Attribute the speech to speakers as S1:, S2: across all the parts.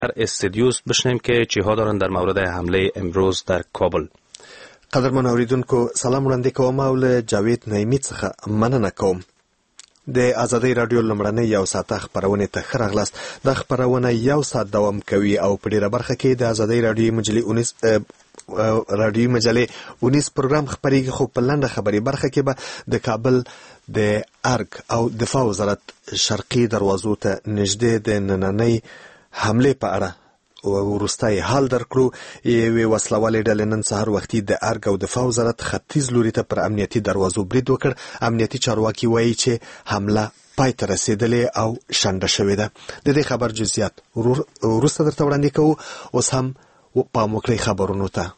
S1: در استودیوس بشنیم که چیها دارن در مورد حمله امروز در کابل.
S2: قدرمن اوریدونکو سلام وړاندې کوم او له جاوید نعیمي څخه مننه کوم. د آزادۍ رادیو لومړنۍ یو ساعته خپرونې ته ښه راغلاست. دا خپرونه یو ساعت دوام کوي او په ډېره برخه کې د آزادۍ رادیوي مجلې 19 پروګرام خپرېږي، خو په لنډه خبري برخه کې به د کابل د ارګ او دفاع وزارت شرقي دروازو ته نږدې د نننۍ حملې په اړه وروستی حال درکړو. یوې وسلوالې ډلې نن سهار وختي د ارګ او دفاع وزارت ختیځ لوري ته پر امنیتي دروازو برید وکړ. امنیتي چارواکي وایي چې حمله پای ته رسېدلې او شنډه شوې ده. د دې خبر جزئیات وروسته درته وړاندې کوو. اوس هم پام وکړئ خبرونو ته.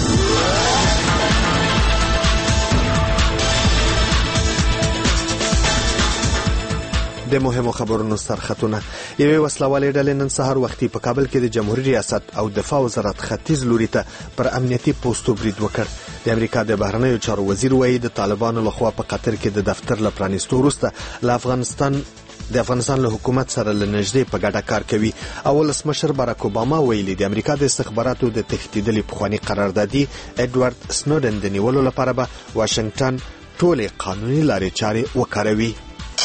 S2: د مهمو خبرونو سرخطونه. یوې وسلوالې ډلې نن سهار وختي په کابل کې د جمهوریت ریاست او دفاع وزارت ختیځ لوري ته پر امنیتي پوسټو برید وکړ. د امریکا د بهرنیو چارو وزیر وایي د طالبانو لخوا په قطر کې د دفتر له پرانیستو وروسته د افغانستان له حکومت سره له نږدې په ګډه کار کوي. ولسمشر باراک اوباما ویلي د امریکا د استخباراتو د تښتېدلي پخواني قراردادي ایډوارډ سنوډن د نیولو لپاره به واشنګټن ټولې قانوني لارې چارې وکاروي.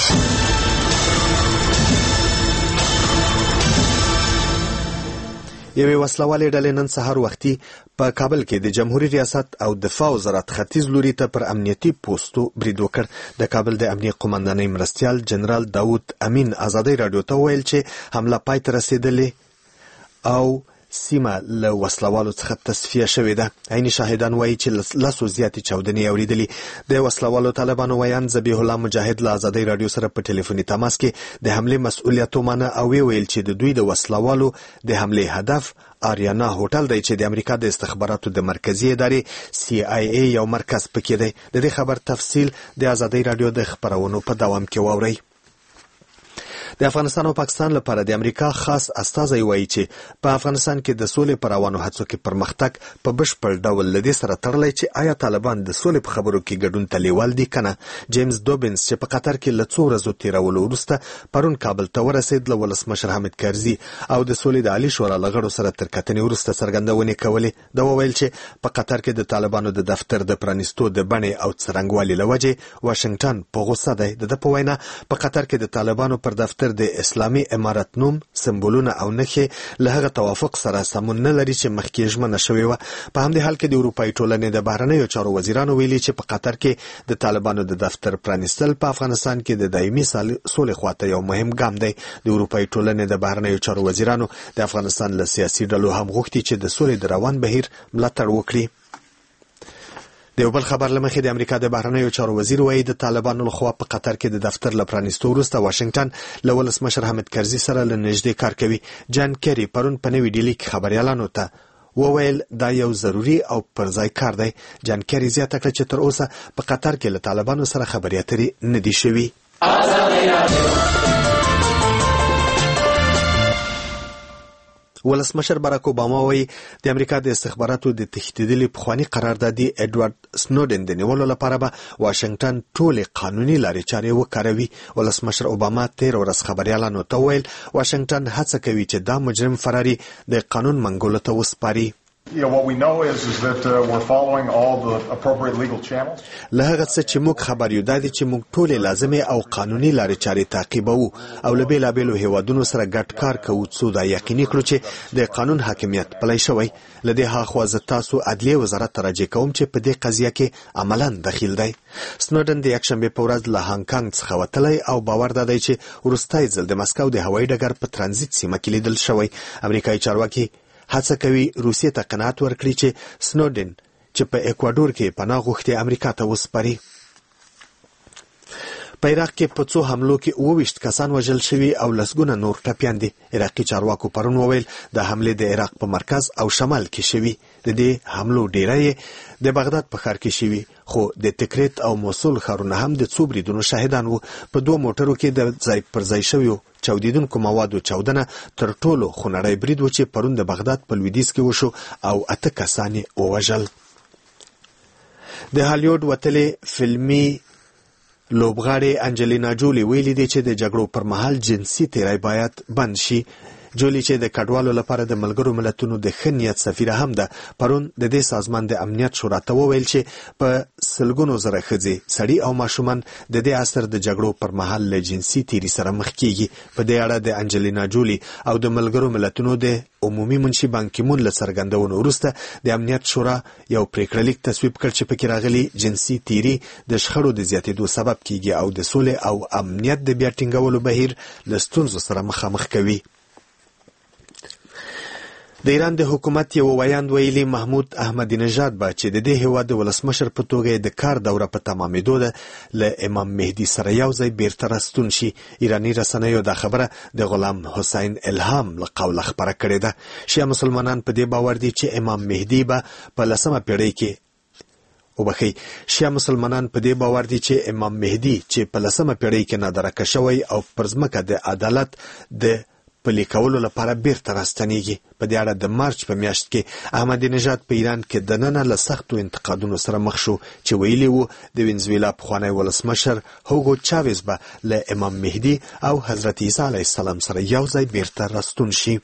S2: یوې وسلوالې ډلې نن سهار وختي په کابل کې د جمهوریت ریاست او دفاع وزارت ختیځ لوري ته پر امنیتي پوسټو برید وکړ. د کابل د امنیه قومندانۍ مرستیال جنرال داود امین آزادۍ رادیو ته ویل چې حمله پای ته رسېدلې او سیمه له وسلوالو څخه تصفیه شوې ده. عیني شاهدان وایي چې لسو زیاتې چاودنې اورېدلې. د وسلوالو طالبانو ویان ذبیح الله مجاهد له آزادۍ رادیو سره په ټلیفوني تماس کې د حملې مسؤلیت ومانه او ویل چې د دوی د وسلوالو د حملې هدف آریانا هوټل دی چې د امریکا د استخباراتو د مرکزی ادارې CIA یو مرکز پکې دی. د دې خبر تفصیل د آزادۍ رادیو د خبرونو په دوام کې واورئ. د افغانستان او پاکستان لپاره د امریکا خاص استازی وایي چې په افغانستان کې د سولې پر روانو هڅو کې پرمختګ په بشپړ ډول لدې سره تړلی چې آیا طالبان د سولې په خبرو کې ګډون ته لیوال دي کنه. جیمز دوبنس چې په قطر کې له څو ورځو تیرولو وروسته پرون کابل ته ورسېد، له ولسمشر حامد کرزي او د سولې د عالی شورا له غړو سره تر کتنې وروسته څرګندونې کولې. دا وویل چې په قطر کې د طالبانو د دفتر د پرانیستو د بڼې او څرنګوالي له وجې واشنګټن په غوسه دی. د په وینا په قطر کې د طالبانو پر دفتر د اسلامي امارت نوم، سمبولونه او نښې له هغه توافق سره سمون نه لري چې مخکې ژمنه شوې وه. په همدې حال کې د اروپایي ټولنې د بهرنیو چارو وزیرانو ویلي چې په قطر کې د طالبانو د دفتر پرانیستل په افغانستان کې د دایمي سولې خواته یو مهم ګام دی. د اروپایي ټولنې د بهرنیو چارو وزیرانو د افغانستان له سیاسي ډلو هم غوښتي چې د سولې د روان بهیر ملاتړ وکړي. د یو بل خبر له مخې د امریکا د بهرنیو چارو وزیر وایي د طالبانو لخوا په قطر کې د دفتر له پرانیستو وروسته واشنګټن له ولسمشر حامد کرزي سره له نږدې کار کوي. جان کیری پرون په نوې ډیلي کې خبریالانو ته وویل دا یو ضروري او پرځای کار دی. جان کیری زیاته کړه چې تر اوسه په قطر کې له طالبانو سره خبرې اترې نه دي شوي. ولسمشر باراک اوباما وایي د امریکا د استخباراتو د تښتېدلي پخواني قراردادي ایډوارډ سنوډن د نیولو لپاره به واشنګټن ټولې قانوني لارې چارې وکاروي. ولسمشر اوباما تېره ورځ خبریالانو ته ویل واشنګټن هڅه کوي چې دا مجرم فراري د قانون منګولو ته وسپاري.
S3: What we know is that we're following all the appropriate legal channels.
S2: له هغه څه چې موږ خبر یو دا دي چې موږ ټولې لازمي او قانوني لارې چارې تعقیبوو او له بېلابېلو هیوادونو سره ګډ کار کوو څو دا یقیني کړو چې د قانون حاکمیت پلی شوی. له دې هاخوا زه تاسو عدلیې وزارت ته راجع کوم چې په دې قضیه کې عملاً دخیل دی. سنوډن د یکشنبې په ورځ له هانګ کانګ څخه وتلی او باور دادی چې وروستی ځل د مسکو د هوایي ډګر په ترانزیت سیمه کې لیدل شوی. امریکایي چارواکي هڅه کوي روسیې ته قناعت ورکړي چې سنوډن چې په اکوادور کې پناه غوښتي امریکا ته وسپاري. په عراق کې په څو حملو کې 22 کسان وژل شوي او لسګونه نور ټپیان دي. عراقي چارواکو پرون وویل د حملې د عراق په مرکز او شمال کې شوي. د دې حملو ډیری د بغداد په ښار کې شوي، خو د تکریت او موصل ښارونه هم د څو بریدونو شاهدان وو. په 2 موټرو کې د ځای پر ځای شویو چاودیدونکو موادو چاودنه تر ټولو خونړی برید و چې پرون د بغداد په لویدیځ کې وشو او 8 کسان یې ووژل. د هالیوډ وتلې فلمي لوبغاړې انجلینا جولی ویلي دی چې د جګړو پر مهال جنسي تیری باید بند شي. جولي چې د کډوالو لپاره د ملګرو ملتونو د ښه نیت سفیره هم ده، پرون د دې سازمان د امنیت شورا ته وویل چې په سلګونو زره ښځې، سړي او ماشومان د دې عصر د جګړو پر مهال له جنسي تیري سره مخ کیږي. په دې اړه د انجلینا جولي او د ملګرو ملتونو د عمومي منشي بان کی مون له څرګندونو وروسته د امنیت شورا یو پریکړه لیک تصویب کړ چې پکې راغلي جنسي تیري د شخړو د زیاتېدو سبب کیږي او د سولې او امنیت د بیا ټینګولو بهیر له ستونزو سره مخامخ کوي. د ایران د حکومت یو ویاند ویلي محمود احمدی نژاد به چې د دې هیواد د ولسمشر په توګه د کار دوره په تمامېدو ده له امام مهدي سره یو ځای بیرته راستون شي. ایرانی رسنیو دا خبره د غلام حسین الهام له قوله خپره کړې ده. شیعه مسلمانان په دې باور دي چې امام مهدي به په 10مه پیړۍ کې شیعه مسلمانان په دې باور دي چې امام مهدي چې په 10مه پیړۍ کې نادرکه شوی او پر ځمکه د عدالت د پلي کولو لپاره بیرته راستنیږي. په دې اړه د مارچ په میاشت کې احمدی نژاد په ایران کې دننه له سختو انتقادونو سره مخ شو چې ویلي وو د وینزویلا پخوانی ولسمشر هوګو چاویز به له امام مهدي او حضرت عیسی علیه السلام سره یو ځای بیرته راستون شي.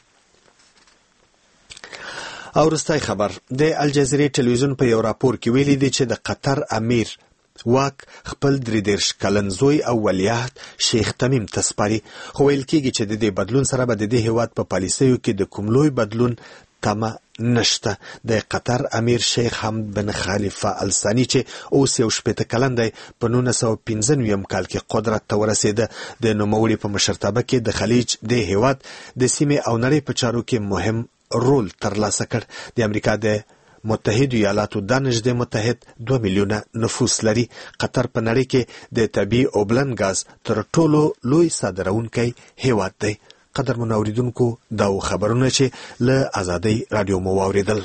S2: او وروستی خبر د الجزیرې ټلویزیون په یو راپور کې ویلي دی چې د قطر امیر واک خپل 33 کلن زوی او ولیعهد شیخ تمیم ته سپاري، خو ویل کېږي چې د دې بدلون سره به د دې هیواد په پالیسیو کې د کوم لوی بدلون تمه نشته. د قطر امیر شیخ حمد بن خلیفه الثانی چې اوس 18 کلن دی په 1995 کال کې قدرت ته ورسېده. د نوموړي په مشرتابه کې د خلیج د هیواد د سیمې او نړۍ په چارو کې مهم رول ترلاسه کړ. د امریکا د متحده ایالاتو د نږدې متحد 2 میلیونه نفوس لري. قطر په نړۍ کې د طبیعي اوبلن غاز تر ټولو لوی صادرونکی هیواد دی. قدرمن اوریدونکو دا خبرونه چې له آزادۍ رادیو مو واوریدل.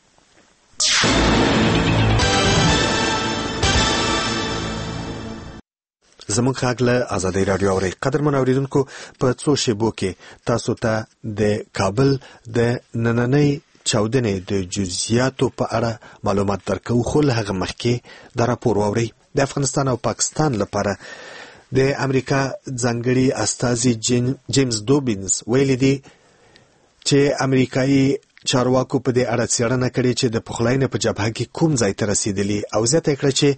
S2: زموږ غږ له آزادۍ رادیو اورئ. قدرمن اوریدونکو په څو شیبو کې تاسو ته د کابل د نننۍ چاودنې د جزئیاتو په اړه معلومات درکو، خو له هغه مخکې دا راپور واورئ. د افغانستان او پاکستان لپاره د امریکا ځانګړي استازي جیمز دوبینز ویلي دي چې امریکایي چارواکو په دې اړه څېړنه کړې چې د پخلاینې په جبهه کې کوم ځای ته رسیدلی، او زیاته کړه چې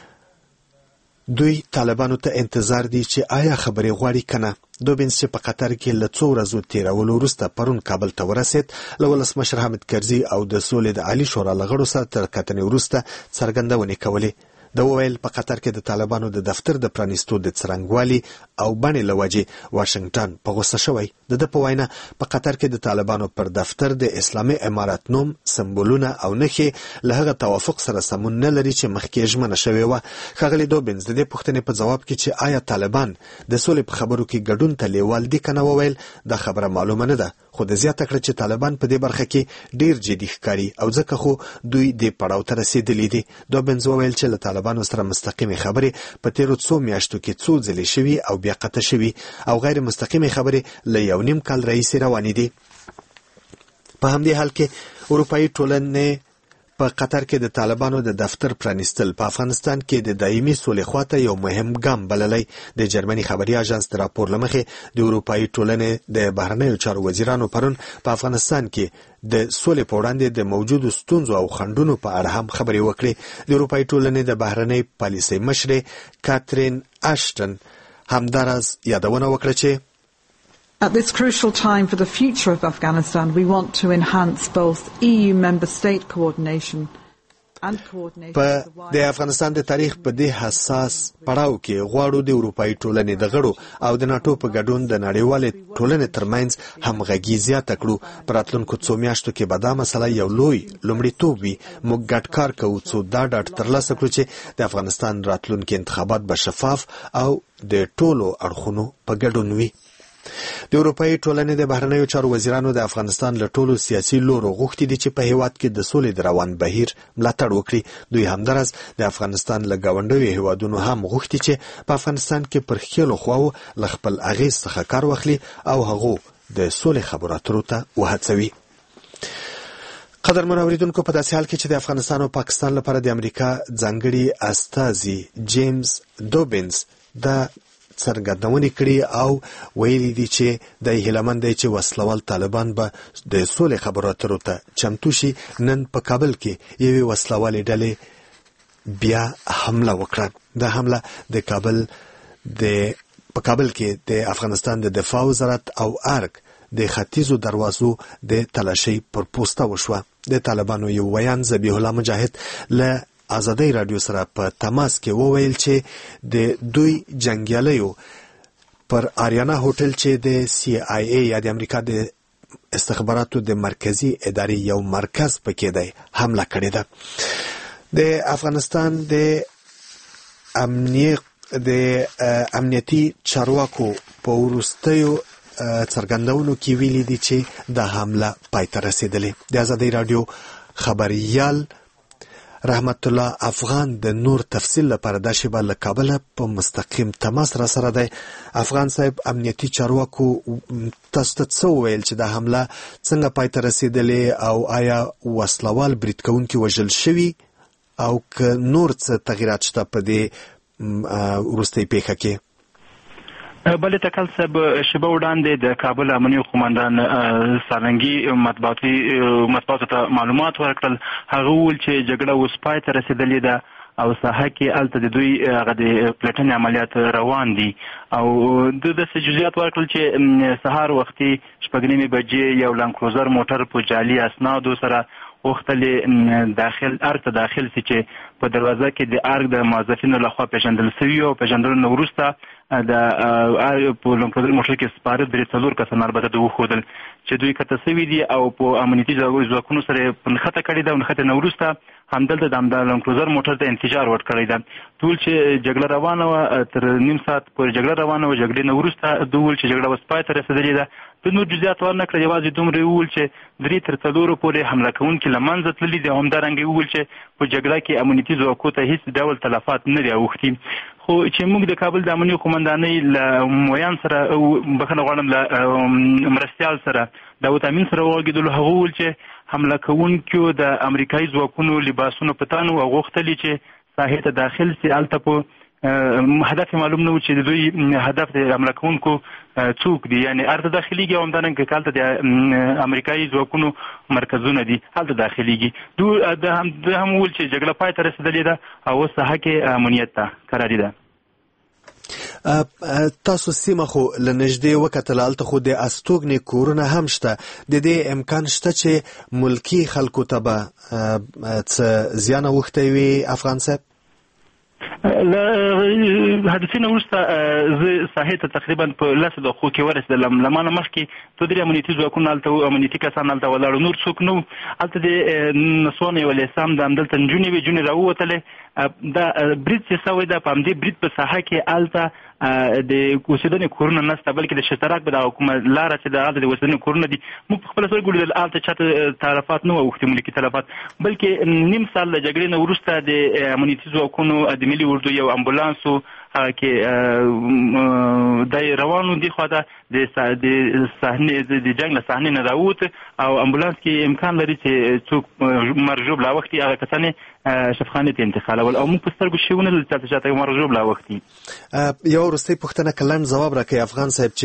S2: دوی طالبانو ته انتظار دي چې آیا خبرې غواړي کنه. دوبینز چې په قطر کې له 2 ورځو تیرولو وروسته پرون کابل ته ورسېد، له ولسمشر حامد کرزي او د سولې د عالی شورا له غړو سره تر کتنې وروسته څرګندونې کولې. د وویل په قطر کې د طالبانو د دفتر د پرانیستو د څرنګوالي او بڼې له وجې واشنگټن په غوسه شوی. د ده په وینا په قطر کې د طالبانو پر دفتر د اسلامي امارت نوم، سمبولونه او نښې له هغه توافق سره سمون نه لري چې مخکې ژمنه شوې وه. ښاغلي دوبینز د دې پوښتنې په ځواب کې چې آیا طالبان د سولې په خبرو کې ګډون ته لیوال دي که نه، وویل دا خبره معلومه نه ده، خو د زیاته کړه چې طالبان په دې برخه کې ډیر جدي ښکاري او ځکه خو دوی دې پړاو ته رسېدلي دي. دوبینز وویل چې له طالبانو سره مستقیمې خبرې په تیرو 2 میاشتو کې څو ځلې شوي او بیا قطع شوي، او غیر مستقیمې خبرې له 1.5 کال راهیسې روانې دي. په همدې حال کې اروپایي ټولنې په قطر کې د طالبانو د دفتر پرانیستل په افغانستان کې د دایمي سولې خواته یو مهم ګام بللی. د جرمني خبري اژانس د راپور له مخې د اروپایي ټولنې د بهرنیو چارو وزیرانو پرون په افغانستان کې د سولې په وړاندې د موجودو ستونزو او خنډونو په اړه هم خبرې وکړې. د اروپایي ټولنې د بهرنۍ پالیسۍ مشرې کاترین اشټن همداراز یادونه وکړه چې
S4: At this crucial time for the future of Afghanistan, we want to enhance both EU member state coordination and coordination.
S2: په د افغانستان د تاریخ په دې حساس پړاو کې غواړو د اروپایي ټولنې د غړو او د ناتو په ګډون د نړیوالې ټولنې ترمنځ همغږي زیاته کړو. په راتلونکو 2 میاشتو کې به دا مسله یو لوی لومړیتوب وي. موږ ګډ کار کوو څو دا ډاډ ترلاسه کړو چې د افغانستان راتلونکي انتخابات به شفاف او د ټولو اړخونو په ګډون وي. د اروپایي ټولنې د بهرنیو چارو وزیرانو د افغانستان له ټولو سیاسي لورو غوښتي دي چې په هیواد کې د سولې د روان بهیر ملاتړ وکړي. دوی همداراز د افغانستان له ګاونډیو هیوادونو هم غوښتي چې په افغانستان کې پر ښکېلو خواو له خپل اغېز څخه کار واخلي او هغو د سولې خبرو اترو ته وهڅوي. قدرمن اوریدونکو، په داسې حال کې چې د افغانستان او پاکستان لپاره د امریکا ځانګړي استازي جیمز دوبینز د څرګندونې کړي او ویلي دي چې د هیلمند دی چې وسلوال طالبان به د سولې خبرو اترو ته چمتو شي. نن په کابل کې یوې وسلوالې ډلې بیا حمله وکړه. دا حمله په کابل کې د افغانستان د دفاع وزارت او ارګ د ختیځو دروازو د تلاشۍ پر پوسټه وشوه. د طالبانو یو ویان ذبیح الله مجاهد له آزادۍ رادیو سره په تماس کې وویل چې د دوی جنگیالیو پر آریانا هوټل چې د CIA یا د امریکا د استخباراتو د مرکزی ادارې یو مرکز پکې دی حمله کړې ده. د افغانستان د امنیتي چارواکو په وروستیو څرګندونو کې ویلي دي چې د حمله پای ته رسیدلې. د آزادۍ رادیو خبريال رحمت الله افغان د نور تفصیل لپاره د شیبه له کابل په مستقیم تماس را سره دی. افغان صاحب، امنیتي چارواکو تاسو ته څه وویل چې د حمله څنګه پای ته رسیدلې او آیا وسلوال برید کوونکي وژل شوي او که نور څه تغیرات شته په دې وروستۍ پیښه کې؟
S5: بله تکل صاحب، شیبه وړاندې د کابل امنیه قومندان سالنګي مطبوعاتو ته معلومات ورکړل. هغه وویل چې جګړه اوس پای ته رسېدلې ده او ساحه کې هلته د دوی هغه د پلټنې عملیات روان دي او داسې جزئیات ورکړل چې سهار وختي 6:30 بجې یو لانډ کروزر موټر په جعلي اسنادو سره وختلې ارګ ته داخل سي چې په دروازه کې د ارګ د موظفینو لخوا پیژندل شوي او پیژندلو وروسته د په لانډ کروزر موټر کې سپاره 3 کسان البته د وښودل چې دوی کته شوي دي او په امنیتي ځواکونو سره پنخته کړې ده او نخته نه وروسته همدلته د لانډ کروزر موټر ته انتظار ورکړی ده. ټول چې جګړه روانه وه تر نیم ساعت پورې جګړه روانه وه. جګړې نه وروسته دوی وویل چې جګړه اوس پای ته رسېدلې ده. د نور جزئیات ورنه کړه، یوازې دومره وویل چې 3 تر 4 پورې حمله کوونکي له منځه تللي دي. همدارنګه وویل چې په جګړه کې امنیتي ځواکو ته هیڅ ډول تلفات نه دي اوښتي. خو چې موږ د کابل د امنیه قومندانۍ له مویان سره بخښنه غواړم له مرستیال سره داود امین سره وغږېدلو، هغه وویل چې حمله کوونکو د امریکایي ځواکونو لباسونه په تن او غوښتلي چې ساحې ته داخل سي. هلته په هدف معلوم نه و چې د دوی هدف د حمله کوونکو څوک دي، یعنې هلته داخليږي او همدارنګه که هلته د امریکایي ځواکونو مرکزونه دي هلته داخليږي. د هم وویل چې جګړه پای ته رسېدلې ده او اوس ساحه کې امنیت ته قراري ده.
S2: تاسو سیمه خو له نږدې وکتل، هلته خو د استوګنې کورونه هم شته. د دې امکان شته چې ملکي خلکو ته به څه زیان اوښتی وي افغان صاحب؟
S5: له حادثې نه وروسته زه ساحې ته تقریبا په 10 دقیقو کې ورسېدلم. له ما نه مخکې 2-3 امنیتي ځواکونه هلته وو، امنیتي کسان هلته ولاړو، نور څوک نه وو. هلته د نسوانو یوه لیسام د همدلته نجونې وې، جونې راووتلې. دا برید چې سوی ده، په همدې برید په ساحه کې هلته د اوسېدنې کورونه نشته، بلکې د شترک به د کومه لاره چې د هلته د اوسېدنې کورونه دي موږ په خپله سترګو لیدل. هلته چاته تلفات نه وه اوښتي، ملکي تلفات، بلکې نیم سال له جګړې نه وروسته د امنیتي ځواکونو د ملي اردو یو امبولانسو کې د روانو دي خوا ته د صحنې د جنګ له صحنې نه راووت او امبولانس کې امکان لري چې څوک مرګ ژوبله اوښتي هغه کسان یې شفاخانې ته انتقالول او موږ په سترګو شوي ونه لیدل چې چاته مرګ ژوبله اوښتي.
S2: یو وروستۍ پوښتنه که لنډ ځواب راکوي افغان صاحب، چې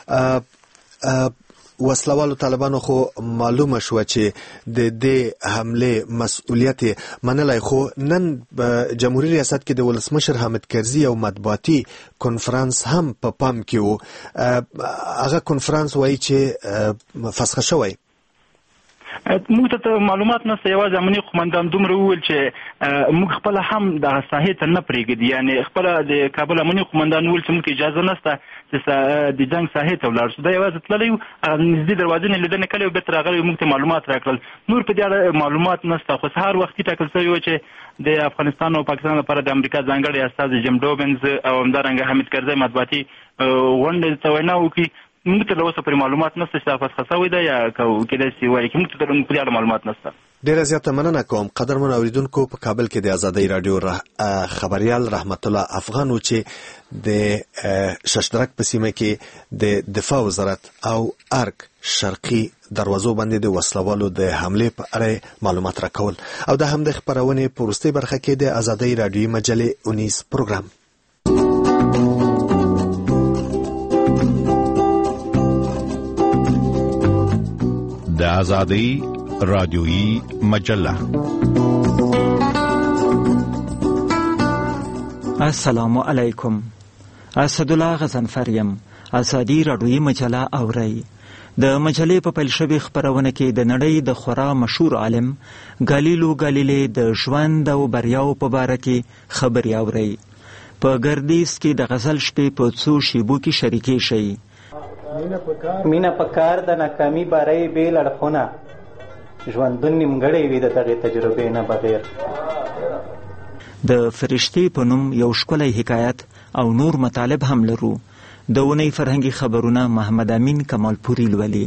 S2: وسلوالو طالبانو خو معلومه شوه چې د دې حمله مسؤلیت منلی، خو نن جمهوریت ریاست کې د ولسمشر حامد کرزي یو مطبوعاتي کنفرانس هم په پام کې و. هغه کنفرانس وایي چې فسخه شوی.
S5: موږ ته معلومات نشته، یوازې امنیه قومندان دومره وویل چې موږ خپله هم دغه ساحې ته نه پرېږدي، یعنې خپله د کابل امنیه قومندان وویل چې موږ ته اجازه نشته چې د جنګ ساحې ته ولاړ شو. دا یوازې تللی و، نږدې دروازې نه لیدنې کړې و، بېرته راغلی و، موږ ته معلومات راکړل. نور په دې اړه معلومات نشته، خو سهار وختي ټاکل شوی و چې د افغانستان او پاکستان لپاره د امریکا ځانګړی استازی جیم ډوبنز او همدارنګه حامد کرزي مطبوعاتي غونډې ته وینا وکړي. موږ ته له اوسه پرې معلومات نشته چې دا فسخه شوې ده یا کېدای شي وایي چې موږ ته په دې اړه معلومات نشته.
S2: ډیره زیاته مننه کوم قدرمن اوریدونکو. په کابل کې د آزادۍ رادیو خبریال رحمت الله افغان و چې د ششدرک په سیمه کې د دفاع وزارت او ارګ شرقي دروازو باندې د وسلوالو د حمله په اړه معلومات راکول. او دا هم د خبرونې په وروستۍ برخه کې د آزادۍ رادیوي مجلې 19 پروګرام.
S6: د آزادۍ رادیویي مجله.
S7: السلام علیکم. اسدالله غضنفر یم. آزادۍ رادیویي مجله اورئ. د مجلې په پیل شوې خپرونه کې د نړۍ د خورا مشهور عالم ګالیلو ګالیلې د ژوند او بریاو په باره کې خبرې اورئ. په ګردیز کې د غزل شپې په څو شیبو کې شریکې شئ.
S8: مینه په کار د ناکامي باره یې بېل اړخونه ژوندون نیمګړی وي د دغې تجربې نه بغیر.
S7: د فرشتې په نوم یو ښکلی حکایت او نور مطالب هم لرو. د اونۍ فرهنګي خبرونه محمد امین کمالپوري لولي.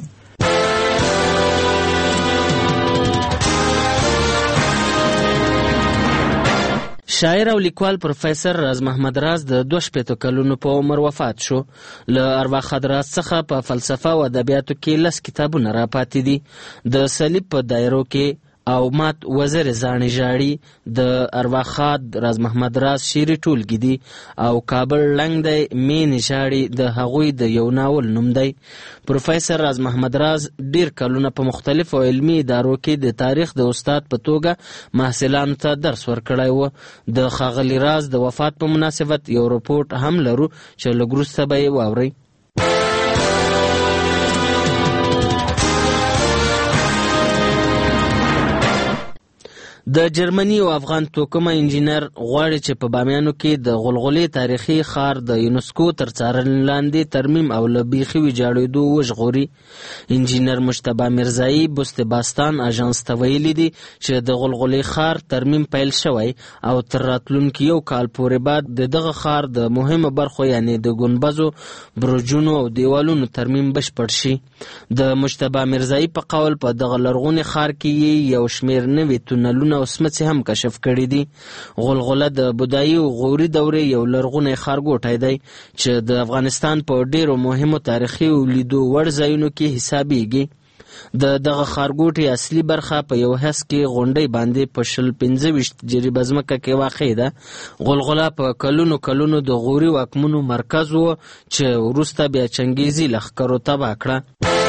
S9: شاعر او لیکوال پروفیسر راز محمد راز د 62 کلونو په عمر وفات شو. له ارواښاد راز څخه په فلسفه او ادبیاتو کې 10 کتابونه راپاتې دي. د صلیب په دایرو کې او مات وزر زاڼې ژاړي د ارواښاد راز محمد راز شعري ټولګې دي او کابل لنګ دی مینې ژاړي د هغوی د یو ناول نوم دی. پروفیسر راز محمد راز ډیر کلونه په مختلفو علمي ادارو کې د تاریخ د استاد په توګه محصلانو ته درس ورکړی و. د ښاغلي راز د وفات په مناسبت یو رپورټ هم لرو چې لږ وروسته به یې واورئ. د جرمني او افغان توکمه انجینر غواړي چې په بامیانو کې د غلغلې تاریخي ښار د یونسکو تر څارنې لاندې ترمیم او له بیخي ویجاړېدو وژغوري. انجینر مجتبی میرزایی بست باستان اژانس ته ویلي دي چې د غلغلې ښار ترمیم پیل شوی او تر راتلونکي یو کال پورې بعد د دغه ښار د مهمو برخو یعنې د ګنبزو، برجونو او دیوالونو ترمیم بشپړ شي. د مجتبی میرزایی په قول په دغه لرغوني ښار کې یو شمېر نوي تونلونه او سمڅې هم کشف کړي دي. غلغله د بودایي او غوري دورې یو لرغونی ښارګوټی دی چې د افغانستان په ډیرو مهمو تاریخي او لیدو وړ ځایونو کې حسابیږي. د دغه ښارګوټي اصلي برخه په یو حس کې غونډۍ باندې په 25 جریبه ځمکه کې واقع ده. غلغله په کلونو کلونو د غوري واکمنو مرکز و چې وروسته بیا چنګیزي لښکرو تباه کړه.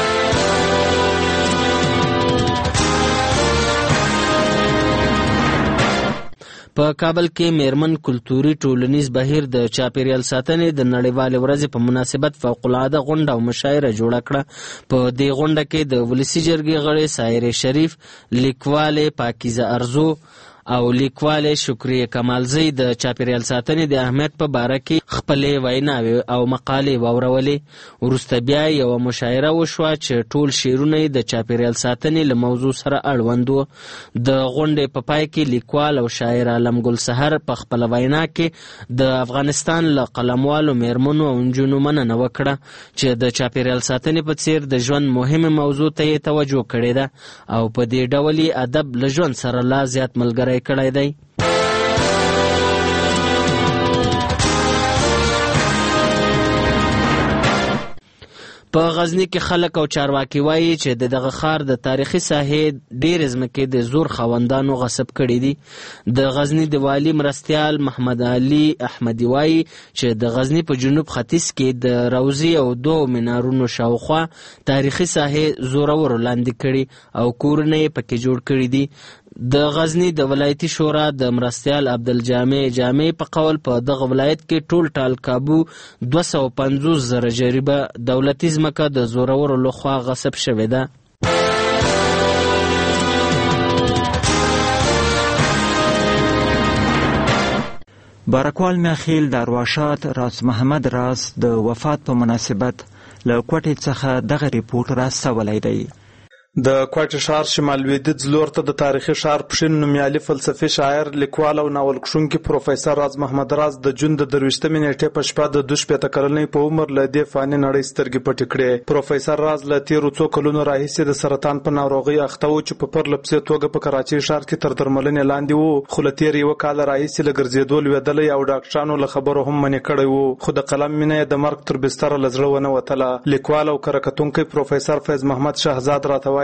S9: په کابل کې میرمن کلتوري ټولنیز بهیر د چاپیریال ساتنې د نړیوالې ورځې په مناسبت فوق العاده غونډه او مشاعره جوړه کړه. په دې غونډه کې د ولسي جرګې غړي سایرې شریف، لیکوالې پاکیزه ارزو او لیکوالې شکریه کمالزی د چاپیریال ساتنې د اهمیت په باره کې خپلې ویناوې او مقالې واورولې. وروسته بیا یوه مشاعره وشوه چې ټول شعرونه یې د چاپیریال ساتنې له موضوع سره اړوند و. د غونډې په پای کې لیکوال او شاعر عالم ګل سحر په خپله وینا کې د افغانستان له قلموالو میرمنو او نجونو مننه وکړه چې د چاپیریال ساتنې په څیر د ژوند مهمه موضوع ته یې توجه کړې ده او په دې ډول یې ادب له ژوند سره لا زیات ملګری کړی دی. په غزني کې خلک او چارواکي وایي چې دغه ښار د تاریخي ساحې ډېرې ځمکې د زور خاوندانو غصب کړي دي. د غزني د والي مرستیال محمد علي احمدي وایي چې د غزني په جنوب ختیځ کې د روضې او 2 منارونو شاوخوا تاریخي ساحې زورورو لاندې کړي او کورونه یې پکې جوړ کړي دي. د غزني د ولایتي شورا د مرستیال عبدالجامع جامع په قول په دغه ولایت کې ټول ټال کابو 250,000 جریبه دولتي ځمکه د زورورو لخوا غصب شوې ده.
S7: بارکوال میاخیل د ارواښاد راز محمد راز د وفات په مناسبت له کوټې څخه دغه ریپورټ راستولی دی.
S10: د کوټې ښار شمال لویدیځ لور ته د تاریخي ښار پښین نومیالي فلسفي شاعر، لیکوال او ناول کښونکي پروفیسر راز محمد راز د جون د 23مې نیټې په شپه د 62 کلنۍ په عمر له دې فاني نړۍ سترګې پټې کړې. پروفیسر راز له تیرو څو کلونو راهیسې د سرطان په ناروغۍ اخته و چې په پرلپسې توګه په کراچۍ ښار کې تر درملنې لاندې و، خو له تیر یوه کاله راهیسې له ګرځېدو لوېدلی او ډاکټرانو له خبرو هم منې کړی و، خو د قلم مینه یې د مرګ تر بستره له زړه ونه وتله. لیکوال او کره کتونکی پروفیسر فیض محمد شهزاد راته وایي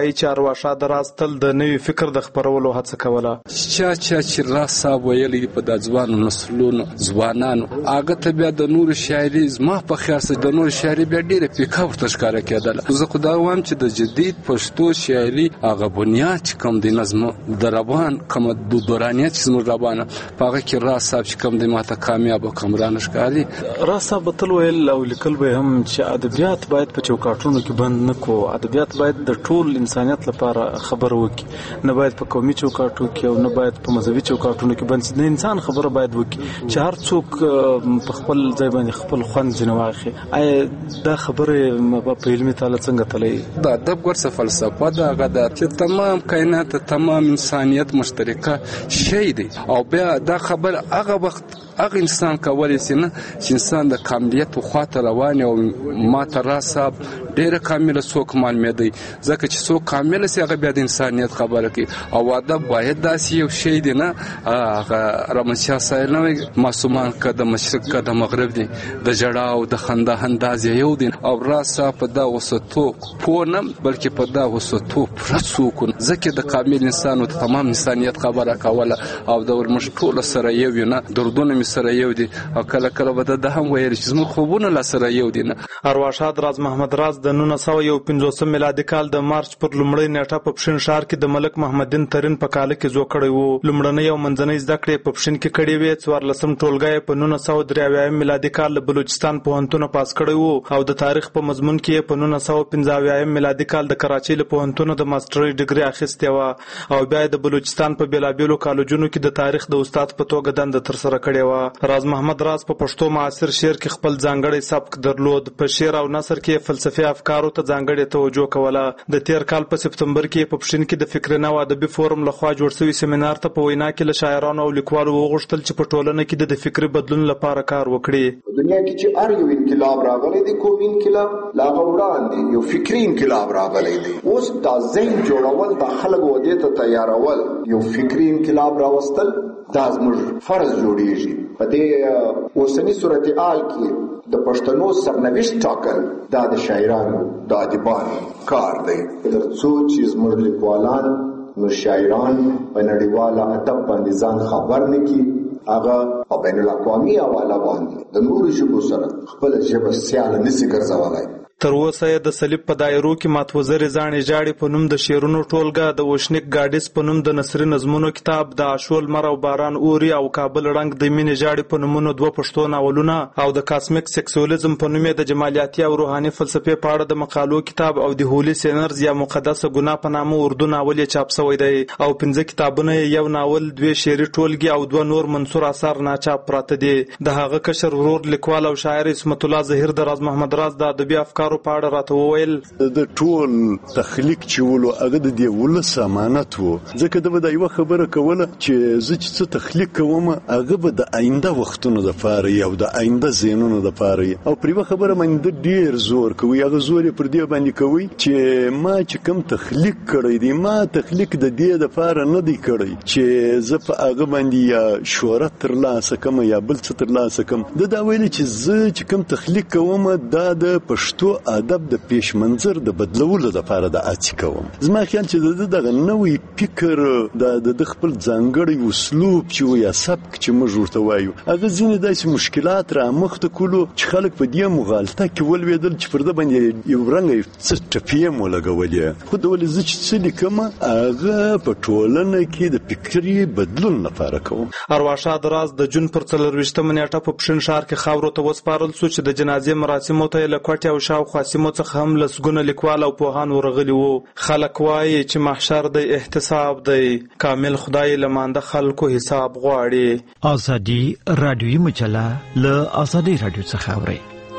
S10: وایي چې ارواښاد راز تل د نوي فکر د خپرولو هڅه کوله.
S11: چا چې راز صاحب ویلی په د ځوانو نسلونو ځوانانو هغه ته بیا د نور شاعري زما په خیال سره د نور شاعري بیا ډېره پیکا ورته ښکاره کېدله. زه خو دا وایم چې د جدید پښتو شاعري هغه بنیاد چې کوم دی نظم د ربان کوم د دورانیت چې زموږ ربانه په هغه کې راز صاحب چې کوم دی ماته کامیاب او کمران ښکاري.
S10: راز صاحب تل ویل او لیکل به هم چې ادبیات باید په چوکاټونو کې بند نه کو. ادبیات باید د ټول انسانیت لپاره خبر وکړي، نه باید په قومي چوکاټو کې او نه باید په مذهبي چوکاټونو کې بند. د انسان خبره باید وکړي چې هر څوک په خپل ځای باندې خپل خوند ځنې واخلي. آیا دا خبره په علمي تاله څنګه تللی؟
S11: د ادب ورڅه فلسفه ده هغه ده چې تمام کائنات تمام انسانیت مشترکه شی دی او بیا دا خبر هغه وخت هغه انسان کولی شي نه چې انسان د کاملیت خواته روان او ماته راز صاحب ډېره کامله څوک معلومېدی ځکه چې څوک کامله شي هغه بیا د انسانیت خبره کوي او ادب باید داسې یو شی دی نه هغه رحمتشاه صاحب نه وایي معصومان که د مشرق که د مغرب دي د ژړا او د خندا انداز یو دی او راز صاحب په دا وسطو پوه نه بلکې په دا وسطو پوره څوک ځکه د کامل انسان او د تمام انسانیت خبره کوله او د موږ ټول سره یو یو نه دردونه سره یو دي او کله کله به د هم ویل چې زموږ خوبونه لا سره یو دي نه.
S10: ارواښاد راز محمد راز د 1951 میلادي کال د مارچ پر لومړۍ نیټه په پښین ښار کې د ملک محمدین ترین په کال کې زو کړی وو. لومړنۍ او منځنۍ زده کړې په پښین کې کړې وې. 14 ټولګی په 1993 میلادي کال له بلوچستان پوهنتون پاس کړی وو او د تاریخ په مضمون کې په 1955 میلادي کال د کراچۍ له پوهنتون د ماسترۍ ډیګري اخیستې وه او بیا د بلوچستان په بیلابیلو کالجونو کې د تاریخ د استاد په توګه دنده ترسره کړې وه. راز محمد راز په پښتو معاصر شعر کې خپل ځانګړی سبک درلود. په شعر او نثر کې فلسفي افکارو ته ځانګړې توجه کوله. د تیر کال په سپتمبر کې په پښین کې د فکرنه او ادبي فورم لخوا جوړ شوی سیمینار ته په وینا کې له شاعرانو او لیکوالو وغوښتل چې په ټولنه کې د فکري بدلون لپاره کار وکړي.
S12: په دنیا کې چې هر یو انقلاب راغلی دی قومي انقلاب لا وړاندې یو فکري انقلاب راغلی دی. اوس دا ذهن جوړول د خلکو ودې ته تیارول یو فکري انقلاب راوستل دا زموږ فرض جوړیږي. په دې اوسنی صورتحال کې د پښتنو سرنوشت ټاکل دا د شاعرانو د ادیبانو کار دی. ترڅو چې زموږ لیکوالان نو شاعران په نړیواله ادب باندې ځان خبر نه کړي هغه په بین الاقوامي حواله باندې د نورو ژبو سره خپل ژبه سیاله نشي ګرځولای.
S10: تر اوسه د صلیب په دایرو کې ماتوزر زاڼې جاړې په نوم د شعرونو ټولګه، د وشنیک ګاډیس په نوم د نثري نظمونو کتاب، د عاشول مر او باران اوري او کابل رنګ د مینې جاړې په نومونو 2 پښتو ناولونه او د کاسمیک سیکسولیزم په نوم د جمالیاتي او روحاني فلسفې په اړه د مقالو کتاب او د هولي سینرز یا مقدسه ګناه په نامه اردو ناول یې چاپ شوی دی او 15 کتابونه، یو ناول، 2 شعري ټولګي او 2 نور منثور اثار ناچاپ پراته دي. د هغه کشر ورور لیکوال او شاعر اسمت الله ظهیر د راز محمد راز د ادبي افکارو په اړه راته وویل
S13: د ټول تخلیق چې ولو هغه د دې ولس امانت وو. ځکه دا یو خبره کوله چې زه چې څه تخلیق کوم هغه به د آینده وختونو لپاره او د آینده زینونو لپاره او پر یو خبره باندې ډیر زور کوي. هغه زور پر دې باندې کوي چې ما چې کوم تخلیق کړی دی ما تخلیق د دې لپاره نه دی کړی چې زه په هغه باندې یا شهرت ترلاسه کوم یا بل څه ترلاسه کوم. دا ویل چې زه چې کوم تخلیق کوم دا د پښتو ادب د پیش منظر د بدلولو لپاره د اچ کوم. زما خیال چې دغه نوې فکر د خپل ځانګړی اسلوب چې یا سبک چې موږ ورته وایو هغه ځینې داسې مشکلات را مخته کولو چې خلک په دې مغالطه کې ولوېدل چې پر ده باندې یو رنګ څه ټپې مو لګولې. خو د ولې زه چې څه لیکم هغه په ټولنه کې د فکري بدلون لپاره کوم.
S10: ارواښاد راز د جون پر 24 نیټه په پښین ښار کې خاورو ته وسپارل شو چې د جنازې مراسمو ته له کوټې او شاوخوا سیمو څخه هم لسګونه لیکوال او پوهان ورغلي وو. خلک وایي چې محشر دی، احتساب دی، کامل خدای له مانده خلکو حساب غواړي.
S7: ازادي رادیوي مجله له ازادي رادیو څخه اوري.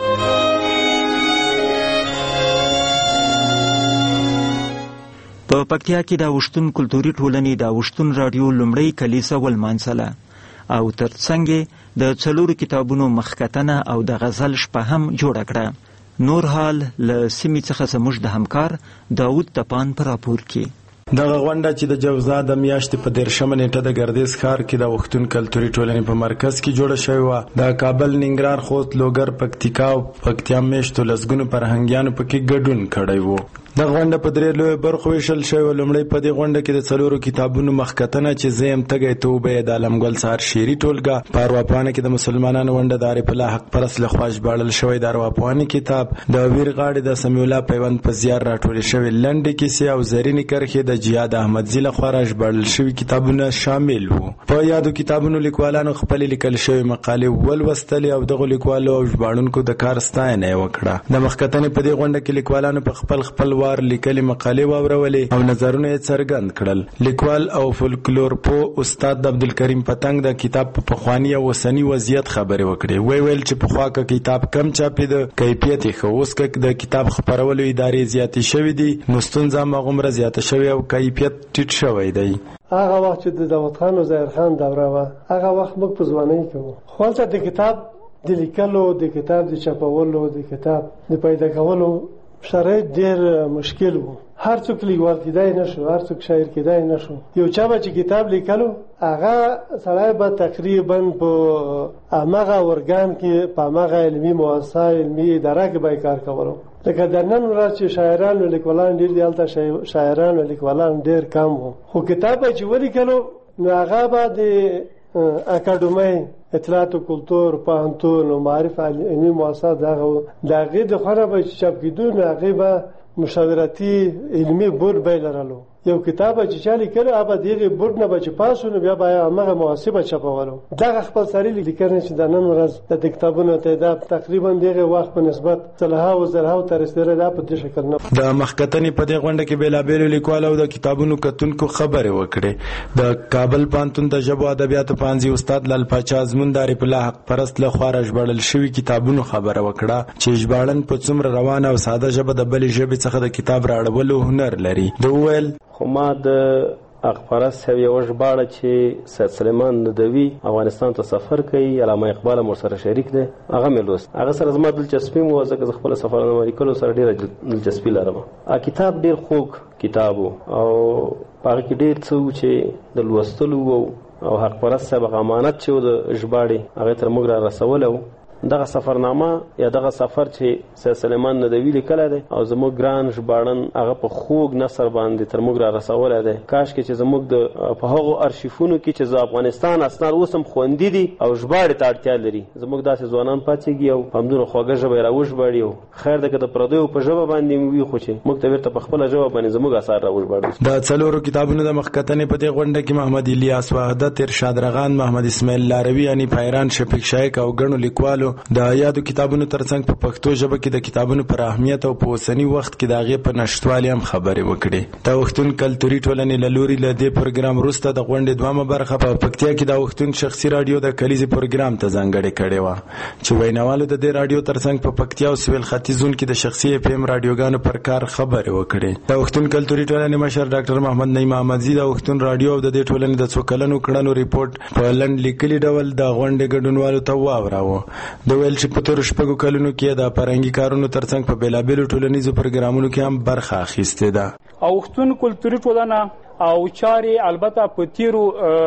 S7: په پکتیا کې د وشتون کلتوري ټولنې د وشتون رادیو لومړی کلیسه ولمانځله او ترڅنګ د 4 کتابونو مخکتنه او د غزل شپه هم جوړه کړه. نور حال له سیمې څخه زموږ د همکار داود تپان پر راپور کې.
S14: دغه غونډه چې د جوزا د میاشتې په 13 نیټه د ګردیز ښار کې د وختون کلتوري ټولنې په مرکز کې جوړه شوې وه. د کابل، ننګرهار، خوست، لوګر، پکتیکا او پکتیا میشتو لسګونو فرهنګیانو پکې ګډون کړی وو. د غونډه په درې لوی برخو ویشل شوی. لومړی په دې غونډه کې د څلورو کتابونو مخکتنه چې زیم تګی توبه د عالمګل سهار شعري ټولګه، په ارواپوهنه کې د مسلمانانو ونډه د عارف الله حق پرست لخوا ژباړل شوی د ارواپوهنې کتاب، د ویر غاړې د سمیع الله پیوند په زیار راټولې شوی لنډې کیسې او زرینې کرښې د جهاد احمدزي لخوا ژباړل شوي کتابونه شامل وو. په یادو کتابونو لیکوالانو خپل لیکل شوی مقالې ولوستلې او دغه لیکوالو او ژباړونکو د کار ستاینه یې وکړه. د مخکتنې په دې غونډه کې لیکوالانو په خپل وار لیکلي مقالې واورولې او نظرونه یې څرګند کړل. لیکوال او فولکلور پو استاد عبدالکریم پتنګ د کتاب په پخواني او اوسني وضعیت خبرې وکړې. ویل چې پخوا که کتاب کم چاپېده کیفیت یې ښه، اوس که د کتاب خپرولو ادارې زیاتې شوې دي نو ستونزه هماغومره زیاته شوې او کیفیت ټیټ شوی دی.
S15: هغه وخت چې د داود خان او ظاهر خان دوره وه، هغه وخت موږ په ځوانۍ کې وو، خو هلته د کتاب د لیکلو، د کتاب د چاپولو، د کتاب د پیدا کولو شرایط ډېر مشکل وو. هر څوک لیکوال کېدای نه شو، هر څوک شاعر کېدای نه شو. یو چا به چې کتاب لیکلو هغه سړی به تقریبا په هماغه ارګان کې، په هماغه علمي مؤسسه، علمي اداره کې به کار کولو. لکه د نن ورځ چې شاعران او لیکوالان ډېر دي، هلته شاعران او لیکوالان ډېر کم وو. خو کتاب به چې ولیکلو نو هغه به د اکاډمۍ اطلاعات او کلتور، پوهنتون او معارف علمي مؤسسه د هغې د خوا به چې چاپ کېدو نو هغې به مشاورتي علمي بورډ به یې لرلو. یو کتاب چې چا لیکلو هغه د هغې بورډ نه به چې پاس و نو بیا به همغه مؤسسې به چاپولو. دغه خپل سري لیکنې چې د نن ورځ د کتابونو تعداد تقریبا د هغې وخت په نسبت صلحاو زرهاو ته رسېدلی دا په دې شکل نه. د
S14: مخکتنې په دې غونډه کې بېلابېلو لیکوالو او د کتابونو کتونکو خبرې وکړې. د کابل پوهنتون د ژبو ادبیاتو پوهنځي استاد لال پاچا ازمون د عارف الله حق پرست لخوا ژباړل شوي کتابونو خبره وکړه چې ژباړن په څومره روانه او ساده ژبه د بلې ژبې څخه د کتاب راوړلو هنر لري. د وویل
S16: خو ما د حق پرست یو ژباړه چې سید سلیمان ندوي افغانستان ته سفر کوي، علامه اقبال هم ورسره شریک دی، هغه مې لوست. هغه سره زما دلچسپي مو وه ځکه زه خپله سفرنامه لیکلو سره ډېره دلچسپي لرم. کتاب ډېر خوږ کتاب و او په هغه کې ډېر څه و چې د لوستلو و او حق پرست صاحب هغه امانت چې و د ژباړې هغې تر موږ را رسولی و. دغه سفرنامه یا دغه سفر چې سید سلیمان ندوي لیکلی دی او زموږ ګران ژباړن هغه په خوږ نثر باندې تر موږ را رسولی دی. کاشکې چې زموږ د په هغو ارشیفونو کې چې د افغانستان اسناد اوس هم خوندي دي او ژباړې ته اړتیا لري، زموږ داسې ځوانان پاڅېږي او په همدومره خوږه ژبه یې راوژباړي. او خیر ده که د پردیو په ژبه باندې وي خو چې موږ ته بېرته په خپله ژبه باندې زموږ اثار راوژباړو.
S14: د څلورو کتابونو د مخکتنې په دې غونډه کې محمد الیاس وحدت، ارشاد رغان، محمد اسماعیل لاروي، انیف حیران، شفیق شایق او ګڼو لیکوالو د یادو کتابونو ترڅنګ په پښتو ژبه کې د کتابونو پر اهمیت او په اوسني وخت کې د هغې په نشتوالي هم خبرې وکړې. د وختون کلتوري ټولنې له لوري له دې پروګرام وروسته د غونډې دویمه برخه په پکتیا کې د وختون شخصي راډیو د کلیزې پروګرام ته ځانګړې کړې وه چې ویناوالو د دې راډیو ترڅنګ په پکتیا او سویل ختیځ زون کې د شخصي اف ام راډیوګانو پر کار خبرې وکړې. د وختون کلتوري ټولنې مشر ډاکټر محمد نعیم احمدزي د وختون راډیو او د دې ټولنې د څو کلنو کړنو ریپورټ په لنډ لیکلي ډول د غونډې ګډونوالو ته واوراوه. د ویل چې په تېرو شپږو کلونو کې د فرهنګي کارونو ترڅنګ په بېلابېلو ټولنیزو پروګرامونو کې هم برخه اخیستې ده.
S17: اوښتون کلتوري ټولنه او چارې البته په تیرو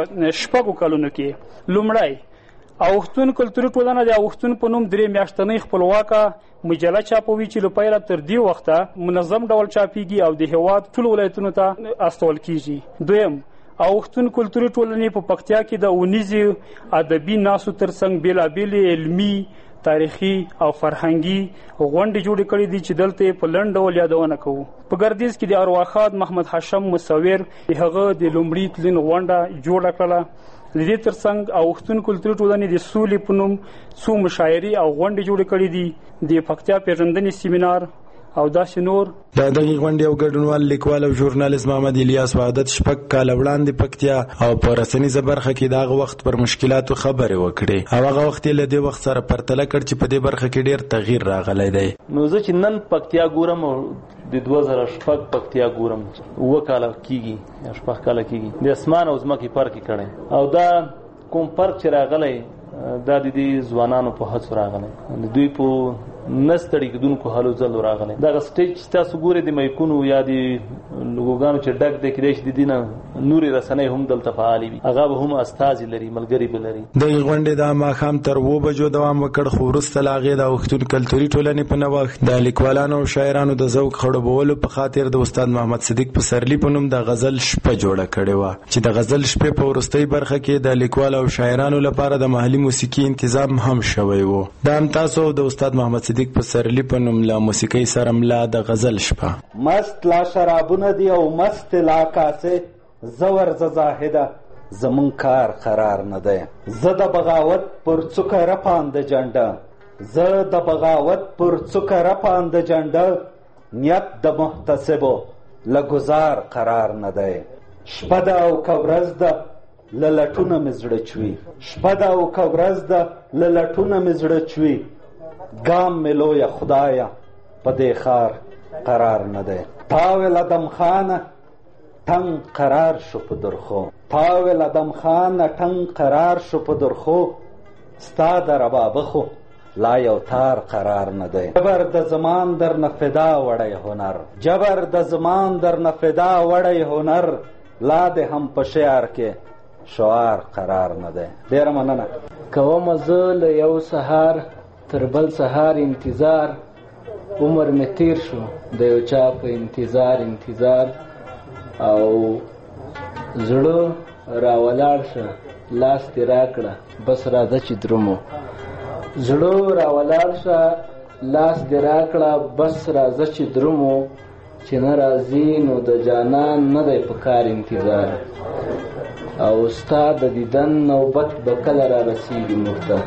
S17: شپږو کلونو کې لومړی اوښتون کلتوري ټولنه د اوښتون په نوم 3 میاشتنۍ خپلواکه مجله چاپوي چې له پیله تر دې وخته منظم ډول چاپیږي او د هېواد ټولو ولایتونو ته استول کیږي. دویم اوښتون کلتوري ټولنې په پکتیا کې د اونیزې ادبي ناستو ترڅنګ بېلابېلې علمي، تاریخي او فرهنګي غونډې جوړې کړې دي چې دلته په لنډ ډول یادونه کوو. په ګردیز کې د ارواښاد محمد هاشم مصور هغه د لومړي تلین غونډه جوړه کړله. د دې ترڅنګ اوښتون کلتوري ټولنې د سولې په نوم څو مشاعرې او غونډې جوړې کړې دي، د پکتیا پیژندنې سیمینار او داسې نور.
S14: د دغې غونډې یو ګډونوال لیکوال او ژورنالیست محمد الیاس وحدت 6 کاله وړاندې پکتیا او په رسنیزه برخه کې د هغه وخت پر مشکلاتو خبرې وکړې او هغه وخت یې له دې وخت سره پرتله کړ چې په دې برخه کې ډېر تغییر راغلی دی.
S18: نو زه چې نن پکتیا ګورم او د 2006 پکتیا ګورم 7 کاله کېږي یا 6 کاله کېږي، د اسمان او ځمکې فرق یې کړی او دا کوم فرق چې راغلی دا د دې ځوانانو په هڅو راغلی، د دوی په نستړي کېدونکو هلو ځلو راغلی. دغه سټیج چې تاسو ګورئ د میکونو یا د لوګوګانو چې ډک دی کېدای شي د دې نه نورې رسنۍ هم دلته فعالې وي، هغه به هم استازي لري، ملګري به لري.
S14: دغې غونډې د ماښام تر 7 بجو دوام وکړ، خو وروسته له هغې د اوښتون کلتوري ټولنې په نوښت د لیکوالانو او شاعرانو د ذوق خړوبولو په خاطر د استاد محمد صدیق پسرلي په نوم د غزل شپه جوړه کړې وه، چې د غزل شپې په وروستۍ برخه کې د لیکوال او شاعرانو لپاره د محلي موسیقي تنظیم هم شوی و. دا هم تاسو د استاد محمد صدیق پسرلي په نوم له موسیقۍ سره ملا د غزل شپه.
S8: مست لا شرابونه دي او مست لا کاسه، زور زاهده زمون کار قرار نه دی. زه د بغاوت پر څوکه رپانده جنډه، زه د بغاوت پر څوکه رپانده جنډه، نیت د محتسبو له گزار قرار نه دی. شپه ده او که ورځ ده له لټونه مې زړه چوي، شپه ده او که ورځ ده له لټونه مې زړه چوي، ګام مې لویه خدایه په دې ښار قرار نه دی. تاوې له دمخانه تنگ قرار شو په درخو، تاوې له دمخانه تنگ قرار شو په درخو، ستا د ربابه خو لا یو تار قرار نه دی. جبر د زمان در نه فدا وړی هنر، جبر د زمان در نه فدا وړی هنر، لا دې هم په شعر کې شعار قرار نه دی. ډېره مننه.
S19: کومه زه له یو سهار تر بل سهار انتظار، عمر مې تیر شو د یو چا په انتظار، او زړه راولاړ شه لاس دې راکړه بس راځه چې درومو، زړه راولاړ شه لاس دې راکړه بس راځه چې درومو، چې نه راځي نو د جانان نه دی په کار انتظار، او ستا د دیدن نوبت به کله را رسیږي موږ ته،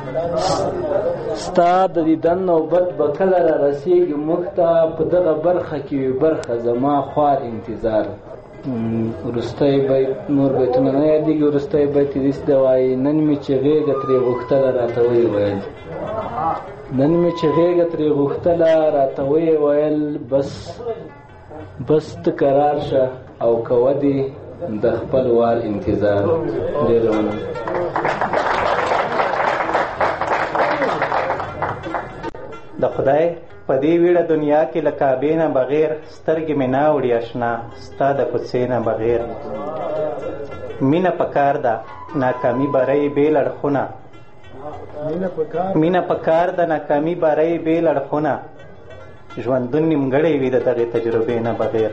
S19: ستا د دیدن نوبت به کله را رسیږي موږ ته، په دغه برخه کې وي برخه زما خوار انتظار. وروستی بیت نور بیتونه نه یادېږي، وروستی بیت یې داسې دی وایي: نن مې چې غېږه ترې غوښتله راته ویې ویل، نن مې چې غېږه ترې غوښتله راته ویې ویل، بس ته قرار شه او کوه دې د خپل وار انتظار. ډېر مننه.
S8: د خدای په دې ویړه دنیا کې له کعبې نه بغیر سترګې مې نه وړي اشنا، ستا د کوڅې نه بغیر. مینه پکار ده ناکامي بری بې لړخونه، مینه پکار ده ناکامي بری بې لړخونه، ژوندون نیمګړی وي د دغې تجربې نه بغیر.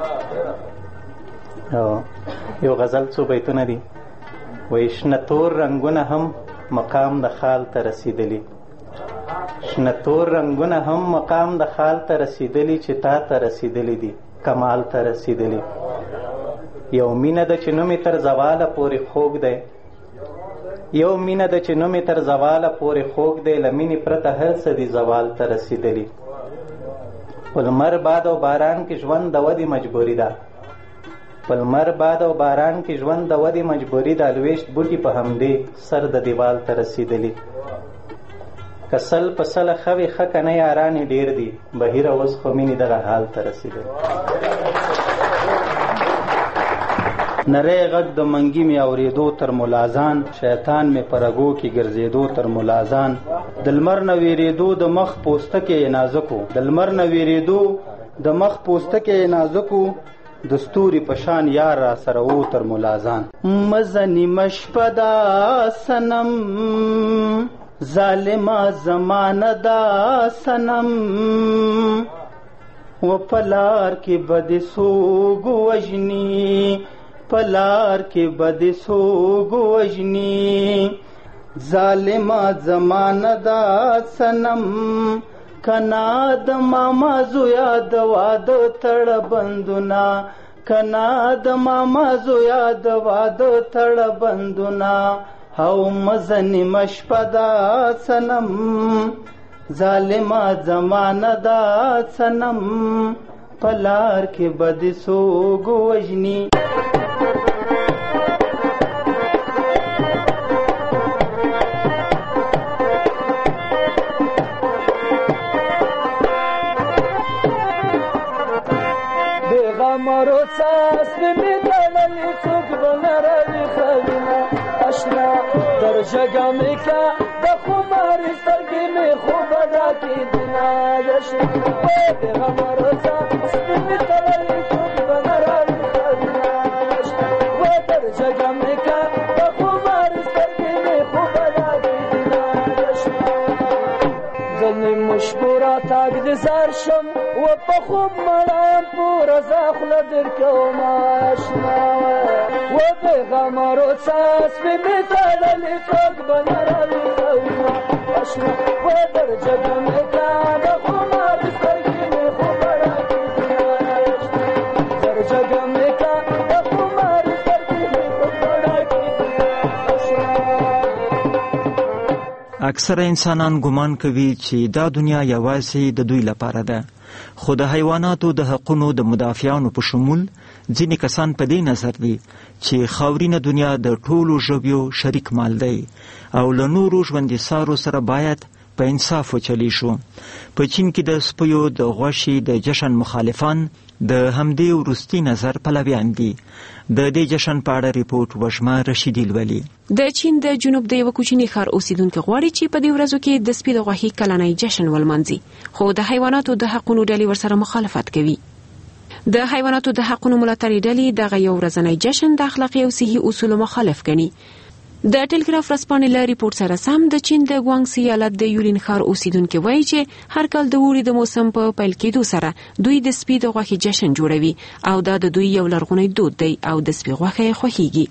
S8: یو غزل څو بیتونه دي، وایي: شنه تور رنګونه هم مقام د خال ته رسیدلي، شنه تور رنګونه هم مقام د خال ته رسیدلي، چې تا ته رسیدلي دي کمال ته رسیدلي. یو مینه ده چې نومې تر زواله پورې خوږ دی، یو مینه ده چې نومې تر زواله پورې خوږ دی، له مینې پرته هر څه دي زوال ته رسیدلي. په لمر باد او باران کې ژوند د ودې مجبوري ده، په لمر باد او باران کې ژوند د ودې مجبوري ده، لویشت بوټي په همدې سر د دیوال ته رسیدلي. که سل په سله ښه وي ښه که نه یارانې ډېر دي، بهیره اوس خو مینې دغه حال ته رسیدلي. نری غږ د منګي مې اورېدو تر ملازان، شیطان مې په رګو کې ګرځېدو تر ملازان، د لمر نه ویرېدو د مخ پوستکې نازکو، د لمر نه ویرېدو د مخ پوستکې نازکو، د ستوري په شان یار را سره و تر ملازان. مزنی مشپه دا سنم ظالمه زمانه دا سنم، و پلار کې بد سوګ وژني، پلار کې بد سوګ وژني، ظالمه زمانه دا سنم، کنا د ماما زویا د واده تړ بندونه، کنا د ماما زویا د واده تړ بندونه، او مزنی مشپه دا سنم ظالمه زمانه دا سنم، پلار کې بد سوګ وژني.
S20: مرو څاڅکې مې تړلې څوک به نه راویښوینه، اشنا در جګه مې که د خمارې سترګې مې خوبه ده راکې دینا جشن پیغام روزا سپین تللی څوک به نه راویښه دینا جشن در جګه مې کا په خمار سترګې مې خو به یادې دینا جشن ځلې مشبوره تاګدزار شم و په خوب مړان پوره زه خوله درکوم اشنا و پیغامه روڅه سپې مې تړلې څوک به نه راویښه وینه اشنا و در جګه مې کا د خمار سترګې مې خو به راکې دینا اشنا در جګه مې کا د خمار سترګې مې خو به راکې دینا اشنا.
S7: اکثره انسانان ګمان کوي چې دا دنیا یوازې د دوی لپاره ده، خو د حیواناتو د حقونو د مدافعانو په شمول ځینې کسان په دې نظر دي چې خاورینه دنیا د ټولو ژویو شریک مال دی او له نورو ژوندي سارو سره باید په انصاف وچلی شو. په چین کې د سپیو د غوښې د جشن مخالفان د همدې وروستي نظر پلویان دي. د دې جشن په اړه ریپورت وشمه رشیدي لولي.
S21: د چین د جنوب د یو کوچني ښار اوسیدونکو غواړي چې په دې ورځو کې د سپي د غوښې کلنۍ جشن ولمانځي، خو د حیواناتو د حقونو ډلې ورسره مخالفت کوي. د حیواناتو د حقونو ملاتړي ډلې دغه یو ورځنی جشن د اخلاقي او صحي اصولو مخالف ګڼي. د ټلګراف ورځپاڼې له ریپورت سره سم د چین د ګوانګسي ایالت د یولین ښار اوسیدونکو وایي چې هر کال د اوړي د موسم په پیل کېدو سره دوی د سپي د غوښې جشن جوړوي او دا د دوی یو لرغونی دود دی او د سپي غوښه یې خوښیږي.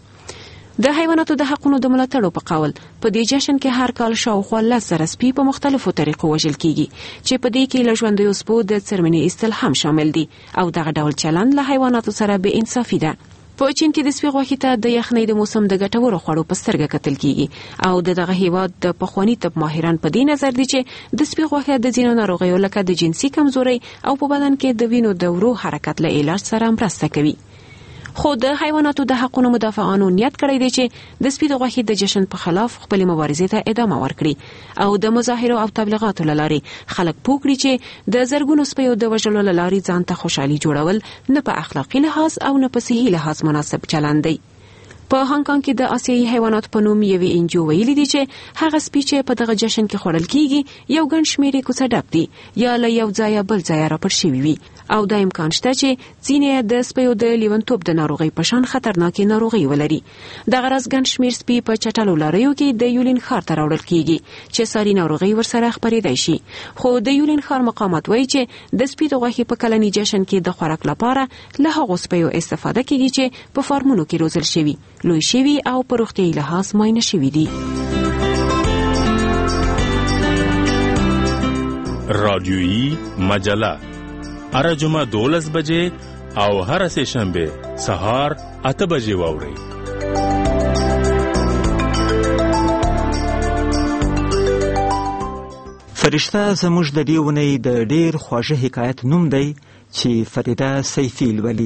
S21: د حیواناتو د حقونو د ملاتړو په قول په دې جشن کې هر کال شاوخوا 10,000 سپي په مختلفو طریقو وژل کیږي چې په دې کې له ژوندیو سپو د څرمنې ایستل هم شامل دي او دغه ډول چلند له حیواناتو سره بې انصافي ده. په چین کې د سپي غوښې ته د یخنۍ د موسم د ګټورو خوړو په سترګه کتل کیږي او دغه هیواد د پخواني طب ماهران په دې نظر دي چې د سپي غوښه د ځینو ناروغیو لکه د جنسي کمزورۍ او په بدن کې د وینو د ورو حرکت له علاج سره مرسته کوي. خو د حیواناتو د حقونو مدافعانو نیت کړی دی چې د سپي د غوښې د جشن په خلاف خپلې مبارزې ته ادامه ورکړي او د مظاهرو او تبلیغاتو له لارې خلک پوه کړي چې د زرګونو سپیو د وژلو له لارې ځان ته خوشحالي جوړول نه په اخلاقي لحاظ او نه په صحي لحاظ مناسب چلند دی. په هانګ کانګ کې د آسیایي حیواناتو په نوم یوې انجیو ویلي دي چې هغه سپي چې په دغه جشن کې خوړل کیږي یو ګڼ شمېر یې کوڅه ډب دي یا له یو ځایه بل ځایه راپړ شوي وي او دا امکان شته چې ځینې د سپیو د لیونتوب د ناروغۍ په شان خطرناکې ناروغۍ ولري. دغه راز ګڼ شمېر سپي په چټلو لاریو کې د یولین ښار ته راوړل کیږي چې ساري ناروغۍ ورسره خپرېدای شي. خو د یولین ښار مقامات وایي چې د سپي د غوښې په کلني جشن کې د خوراک لپاره له هغو سپیو استفاده کیږي چې په فارمونو کې روزل شوي، لوی شوي او په روغتیايي لحاظ معاینه شوي دي.
S22: رادیویی مجله هر جمعه 12 بجې او هر سه شنبه سهار 8 بجې واورئ.
S7: فرشته زموږ د دې ونې د ډېر خواږه حکایت نوم دی چې فریده سیفي لولي.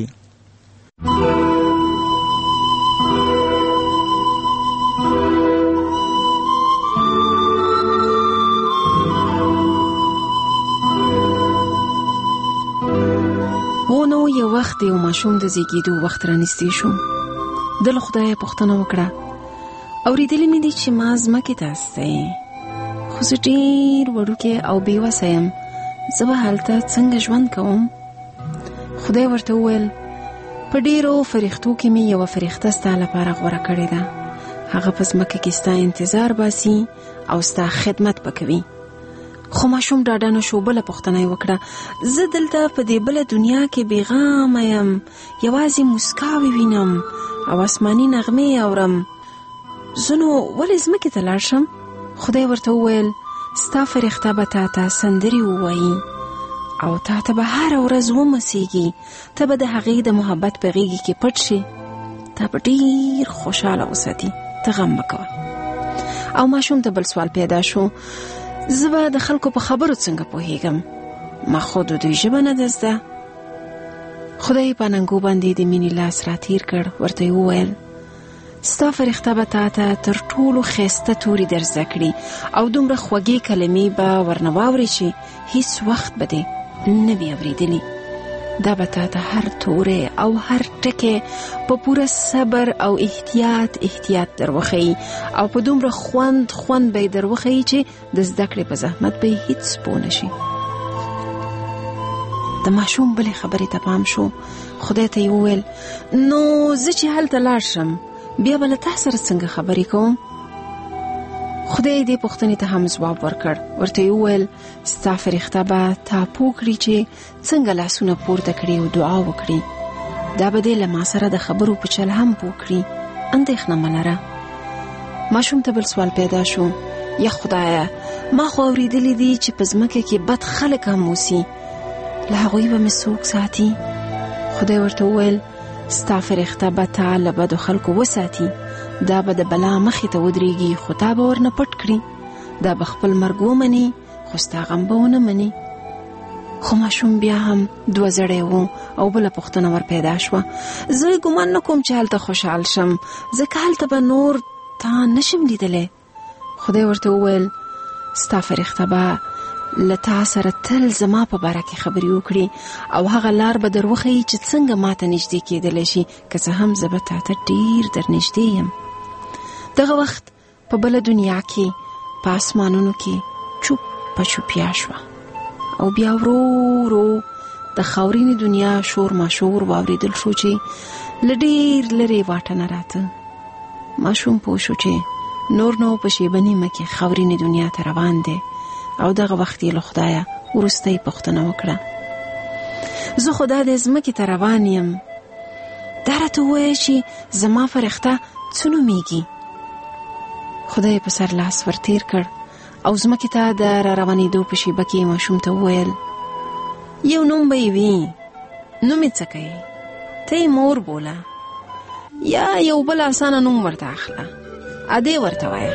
S21: یو وخت یو ماشوم د زیږیدو وخت رانږدې شو. د له خدایه پوښتنه وکړه اورېدلې مې دي چې ما ځمکې ته استی خو زه ډېر وړوکی او بېوسه یم، زه به هلته څنګه ژوند کوم؟ خدای ورته وویل په ډېرو فرښتو کې مې یوه فرښته ستا لپاره غوره کړې ده. هغه په ځمکه کې ستا انتظار باسي او ستا خدمت به کوي. خو ماشوم ډاډه نه شو. بله پوښتنه یې وکړه زه دلته په دې بله دنیا کې بېغامه یم، یوازې موسکاوې وینم او آسماني نغمې اورم، زه نو ولې ځمکې ته لاړ شم؟ خدای ورته وویل ستا فرښته به تا ته سندرې ووایي او تا ته به هره ورځ ومسیږي، ته به د هغې د محبت په غېږې کې پټ شي، تا به ډېر خوشحاله وساتي، ته غم مه کوه. او ماشوم ته بل سوال پیدا شو زه به د خلکو په خبرو څنګه پوهیږم؟ ما خو د دوی ژبه نه ده زده. خدای په ننګو باندې د مینې لاس راتیر کړ، ورته یې وویل ستا فرښته به تا ته تر ټولو ښایسته توري در زده کړي او دومره خوږې کلمې به ورنه واورې چې هیڅ وخت به دې نه وي اورېدلي. دا به تاته هر توره او هر ټکی په پوره صبر او احتیاط دروخی او په دومره خوند به دروخی چې د زده کړې په زحمت به هیڅ پوه نشي. د ماشوم بلې خبرې ته پام شو. خدای ته یې وویل نو زه چې هلته لاړ شم بیا به له تا سره څنګه خبرې کوم؟ خدای دې پوښتنې ته هم ځواب ورکړ. ورته یې وویل ستا فرښته به تا پوه کړي چې څنګه لاسونه پورته کړي او دعا وکړي. دا به دې له ما سره د خبرو په چل هم پوه کړي. اندېښنه مه لره. ماشوم ته بل سوال پیدا شو. یا خدایه ما خو اورېدلي دي چې په ځمکه کې بد خلک هم اوسي، له هغوی به مې څوک ساتي؟ خدای ورته وویل ستا فرښته به تا له بدو خلکو وساتي. دا به د بلا مخې ته ودرېږي خو تا به ورنه پټ کړي. دا به خپل مرګ ومني خو ستا غم به ونه مني. خو ماشوم بیا هم دوه زړی و او بله پوښتنه ور پیدا شوه. زه ګمان نه کوم چې هلته خوشحال شم، ځکه هلته به نور تا نشم لیدلی. خدای ورته وویل ستا فرښته به له تا سره تل زما په باره کې خبرې وکړي او هغه لار به در وښیي چې څنګه ماته نږدې کېدلی شي، که څه هم زه به تا ته ډېر در نږدې یم. دغه وخت په بله دنیا کې په اسمانونو کې چوپیا شوه او بیا ورو ورو د خاورینې دنیا شور ماشور واورېدل شو چې له ډېر لرې واټه نه راته. ماشوم پوه شو چې نور نو په شیبه نیمه کې خاورینې دنیا ته روان دی او دغه وخت یې له خدایه وروستۍ پوښتنه وکړه. زه خو دا د ځمکې ته روان یم، دا راته ووایه چې زما فرښته څه نومیږي؟ خدای په سر لاس ورتیر کړ او ځمکې ته د را روانېدو په شیبه کې ماشوم ته وویل یو نوم به یې وي، نوم یې څه کوي؟ ته یې مور بوله یا یو بل اسانه نوم ورته اخله، ادې ورته وایه.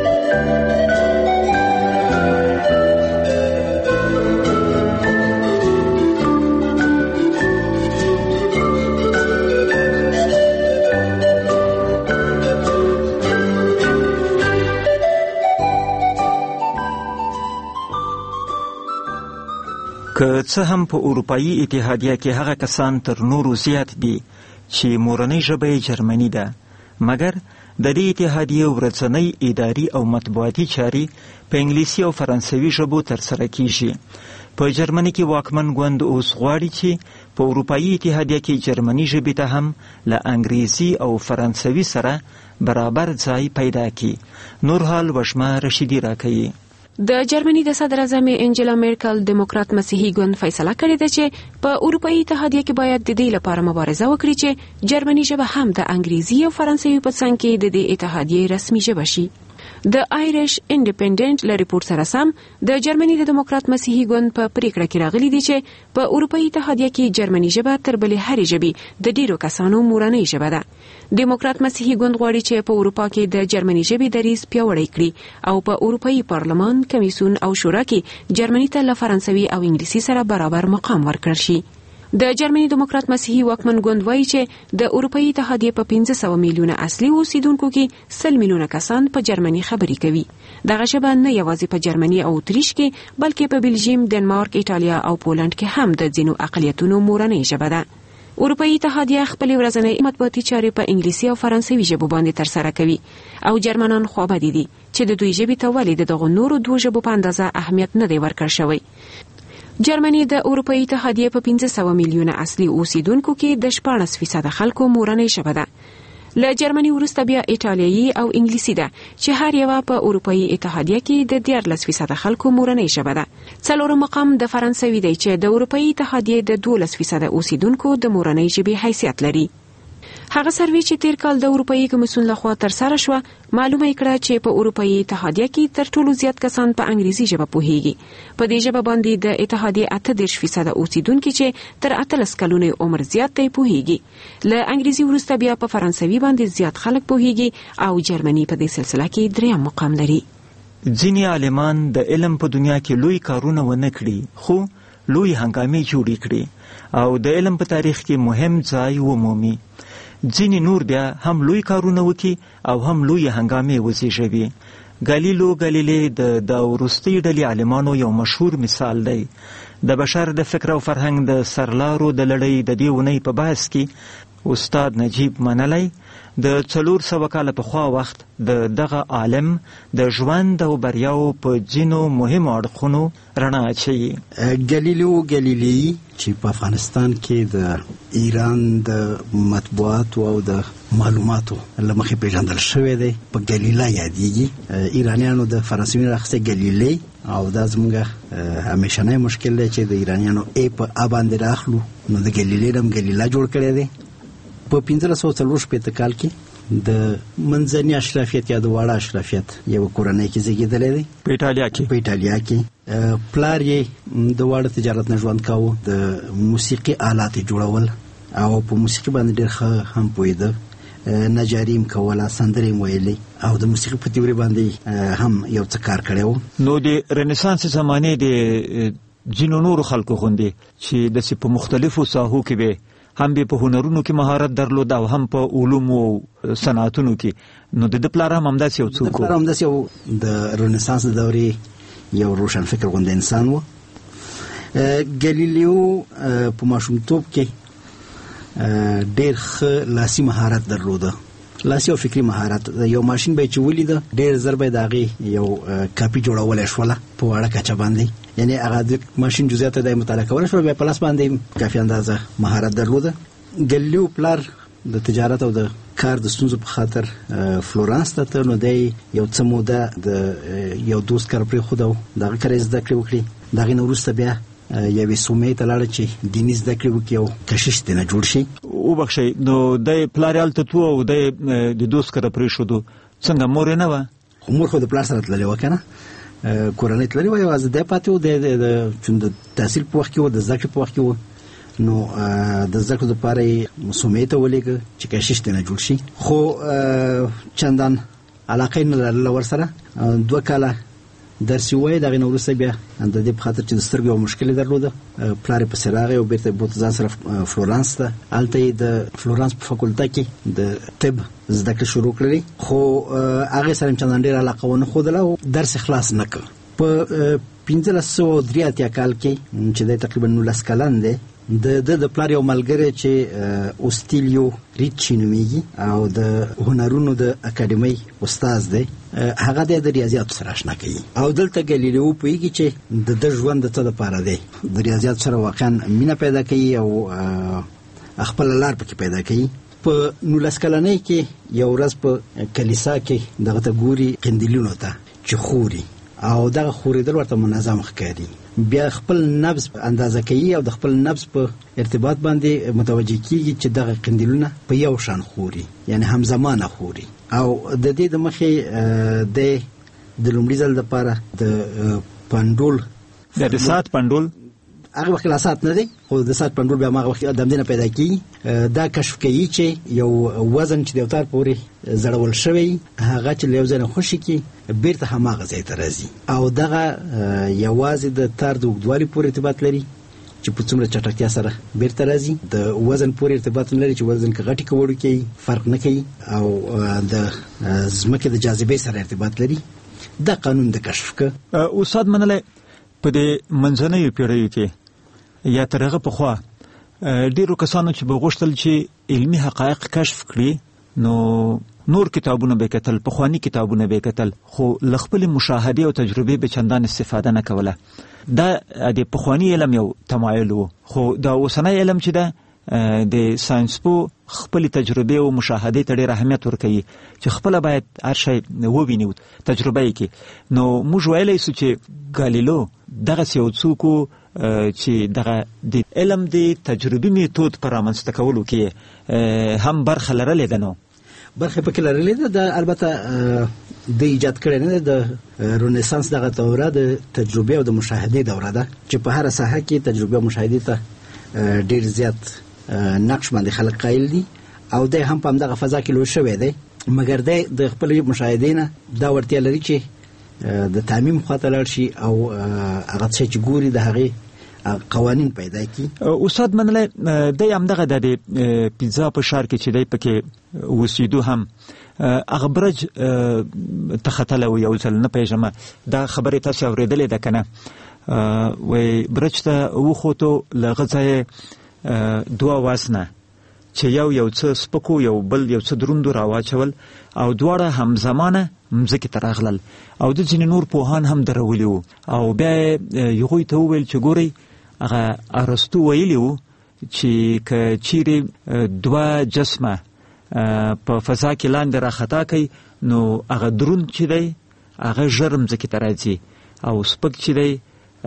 S7: که څه هم په اروپایي اتحادیه کې هغه کسان تر نورو زیات دي چې مورنۍ ژبه یې جرمني ده، مګر د دې اتحادیې ورځنۍ اداري او مطبوعاتي چارې په انګلیسي او فرانسوي ژبو ترسره کیږي. په جرمني کې واکمن ګوند اوس غواړي چې په اروپایي اتحادیه کې جرمني ژبې ته هم له انګریزي او فرانسوي سره برابر ځای پیدا کړي. نور حال وشمه رشیدي راکوي.
S21: د جرمني د صدر اعظم انجلا میرکل دموکرات مسیحي ګوند فیصله کړې ده چې په اروپایي اتحادیه کې باید د دې لپاره مبارزه وکړي چې جرمني ژبه هم د انګریزي او فرانسوي په څنګ کې د دې اتحادیې رسمي ژبه شي. د آیریش انډیپندنت له ریپورت سره سم د جرمني د دموکرات مسیحي ګوند په پریکړه کې راغلي دي چې په اروپایي اتحادیه کې جرمني ژبه تر بلې هرې ژبې د ډیرو کسانو مورنۍ ژبه ده. دموکرات مسیحي ګوند غواړي چې په اروپا کې د جرمني ژبې دریځ پیاوړی کړي او په اروپایي پارلمان، کمیسیون او شورا کې جرمني ته له فرانسوي او انګلیسي سره برابر مقام ورکړل شي. د جرمني دموکرات مسیحي واکمن ګوند وایي چې د اروپایي اتحادیې په 500 میلیونه اصلي اوسیدونکو کې 100 میلیونه کسان په جرمني خبرې کوي. دغه ژبه نه یوازې په جرمني او اتریش کې بلکې په بلجیم، دنمارک، ایټالیا او پولند کې هم د ځینو اقلیتونو مورنۍ ژبه ده. اروپایي اتحادیه خپل ورځنی مطبوعاتي چارې په انګلیسي او فرانسوي ژبو باندې ترسره کوي او جرمنان خوابدي دي چې د دوی ژبې ته ولې دغه نورو دوه ژبو په اندازه اهمیت نه دی ورکړل شوی. جرمني د اروپایي اتحادیې په 500 میلیونه اصلي اوسیدونکو کې د 14% خلکو مورنۍ ژبه ده. له جرمني وروسته بیا ایټالیایي او انګلیسي ده چې هر یوه په اروپایي اتحادیه کې د 14% خلکو مورنۍ ژبه ده. څلورم مقام د فرانسوي دی چې د اروپایي اتحادیې د 12% اوسیدونکو د مورنۍ ژبې حیثیت لري. هغه سروې چې تیر کال د اروپایي کمیسیون لخوا ترسره شوه معلومه کړه چې په اروپایي اتحادیه کې تر ټولو زیات کسان په انګریزي ژبه پوهیږي. په دې ژبه باندې د اتحادیې 38% اوسیدونکو چې تر 18 کلونو عمر زیات دی پوهیږي. له انګریزي وروسته بیا په فرانسوي باندې زیات خلک پوهیږي او جرمني په دې سلسله کې دریم مقام لري.
S7: ځینې عالمان د علم په دنیا کې لوی کارونه ونه کړي خو لوی هنګامې جوړې کړي او د علم په تاریخ کې مهم ځای ومومي. ځینې نور بیا هم لوی کارونه وکړي او هم لوی هنګامې وزېږوي. ګالیلو ګالیلې د وروستۍ ډلې عالمانو یو مشهور مثال دی. د بشر د فکر او فرهنګ د سرلارو د لړۍ د دې اونۍ په بحث کې استاد نجیب منلی د 400 کاله پخوا وخت د دغه عالم د ژوند او بریاو په ځینو مهمو اړخونو رڼا اچوي.
S1: ګلیلیو ګلیلی چې په افغانستان کې د ایران د مطبوعاتو او د معلوماتو له مخې پیژندل شوی دی، په ګلیلا یادېږي. ایرانیانو د فرانسوي راخسته ګلیلی او دا زموږ همیشنی مشکل دی چې د ایرانیانو په باندې راخلو، نو د ګلیلی هم ګلیلا جوړ کړی دی. په 1540 کال کې د منځني اشرافیت یا د واړه اشرافیت یو کورنۍ کې زیږېدلی دی
S7: په ایټالیا کې.
S1: پلار یې د واړه تجارت نه ژوند کاوه، د موسیقي آلات جوړول او په موسیقي باندې ډېر ښه هم پوهېده، نجاري هم کوله، سندرې هم ویلې او د موسیقي په تیوري باندې هم یو څه کار کړی و.
S7: نو د رنسانس زمانې د ځینو نورو خلکو غوندې چې داسې په مختلفو ساحو کې به هم به په هنرونو کې مهارت درلود او هم په علومو صنعتونو کې، نو د پلار هم همداسې یو څوک و.
S1: پلار همداسې یو د رنسانس د دورې یو روشن فکر غونډه انسان و. ګلیلیو په ماشومتوب کې ډېر ښه لاسي مهارت درلوده، لاسي او فکري مهارت. یو ماشین به چې ولیده ډېر زر به د هغې یو کاپي جوړولی شوله په واړه کچه باندې، یعنی هغه د ماشین جزئیات د مطالعه کولی شوله، بیا په لاس باندې کافي اندازه مهارت درلوده. ګلیلیو پلار د تجارت او د کار د ستونزو په خاطر فلورانس ته ته، نو دی یو څه موده د یو دوست کار پرېښود او د هغه کار یې زده کړې وکړې. د هغې نه وروسته بیا یوې سومې ته لاړه چې دیني زده کړې وکړي او کشش ترې نه جوړ شي.
S7: وبخښئ، نو دی پلار یې هلته تلو او دی د دوست کره پرېښودو، څنګه مور یې نه وه؟
S1: خو مور خو د پلار سره تللې وه که نه، کورنۍ تللې وه، یوازې دی پاتې و. چون د تحصیل په وخت کې و، د زده کړې په وخت کې و، نو د زده کړو دپاره یې سومې ته ولېږه چې کشش ترې نه جوړ شي. خو چندان علاقه یې نه لرله ورسره. 2 کاله درس یې ووایه، د هغې نه وروسته بیا د دې په خاطر چې د سترګو یو مشکل یې درلوده، پلار یې پسې راغی او بېرته یې بوته ځان سره فلورانس ته. هلته یې د فلورانس په فاکولته کې د طب زده کړې شروع کړلې، خو هغې سره یې چندان ډېره علاقه ونه ښودله او درس یې خلاص نه کړ. په 1583 کال کې چې دی تقریبا 19 کلن دی، د پلار یو ملګری چې اوستیلیو ریچی نومیږي او د هنرونو د اکاډمۍ استاد دی، هغه د ریاضیاتو سره اشنا کوي او دلته ګلیلیو پوهیږي چې د ژوند د څه لپاره دی، د ریاضیاتو سره واقعا مینه پیدا کوي او خپل لار پکې پیدا کوي. په 19 کلنۍ کې یو ورځ په کلیسا کې دغه ته ګوري قندیلونو ته چې خوري او دغه خورېدل ورته منظم ښکاري. بیا خپل نبض اندازه کوي او د خپل نبض په ارتباط باندې متوجه کیږي چې دغه قندیلونه په یو شان خوري، یعنی همزمانه خوري. او د دې د مخې د لومړي ځل دپاره د پنډول،
S7: د ساعت پنډول،
S1: هغه وخت لا ساعت نه دی خو د ساعت پنډول بیا هغه وخت د همدې نه پیدا کیږي. دا کشف کوي چې یو وزن چې د یو تار پورې زړول شوی، هغه چې له یو ځای نه خوشي کي بیرته هماغه ځای ته راځي او دغه یوازې د تار د اوږدوالي پورې ارتباط لري چې په څومره چټکتیا سره بیرته راځي. د وزن پورې ارتباط نه لري چې وزن که غټي که وړوکی فرق نه کوي، او د ځمکې د جاذبې سره ارتباط لري. دا قانون د کشف که
S7: استاد منلی په دې منځنیو پیړیو کې یا تر هغه پخوا ډېرو کسانو چې به غوښتل چې علمي حقایق کشف کړي، نو نور کتابونه به کتل، پخواني کتابونه به کتل، خو له خپلې مشاهدې او تجربې به چندان استفاده نه کوله. دا د پخواني علم یو تمایل و، خو دا اوسنی علم چې ده د ساینسپو خپلې تجربې او مشاهدې ته ډېر اهمیت ورکوي چې خپله باید هر شی وویني، تجربه یې کړي. نو موږ ویلی سو چې ګالیلو دغسې یو څوک و چې دغه د علم د تجربي میتود په رامنځته کولو کې هم برخه لرلې ده. نو
S1: برخه پکې لرلې ده. د البته د ایجاد کړی نه ده. د رنسانس دغه دوره د تجربې او د مشاهدې دوره ده چې په هره ساحه کې تجربه او مشاهدې ته ډېر زیات نقش باندې خلک قایل دي او دی هم په همدغه فضا کې لوی شوی دی، مګر دی د خپلې مشاهدې نه دا وړتیا لري چې د تعمیم خواته لاړ شي او هغه څه چې ګوري د هغې قوانین پیدا کی.
S7: استاد منلی دی همدغه د پیزا په ښار کې چې دی پکې اوسېدو هم هغه برج ته ختلی و یو ځل، نه پوهېږم دا خبرې تاسې اورېدلې ده که نه؟ وې برچته وخوتو لغځه دوه واسنه چې یو څه سپکو یو بل یو څه دروندو راواچول او دواړه همزمانه مځکې ته راغلل او د ځینې نور پوهان هم درولي وو او بیا هغوی ته وویل چې ګورئ هغه ارسطو ویلي وو چې که چیرې دوه جسمه په فضا کې لاندې راخطا کوي نو هغه دروند چې دی هغه ژر مځکې ته راځي او سپک چې دی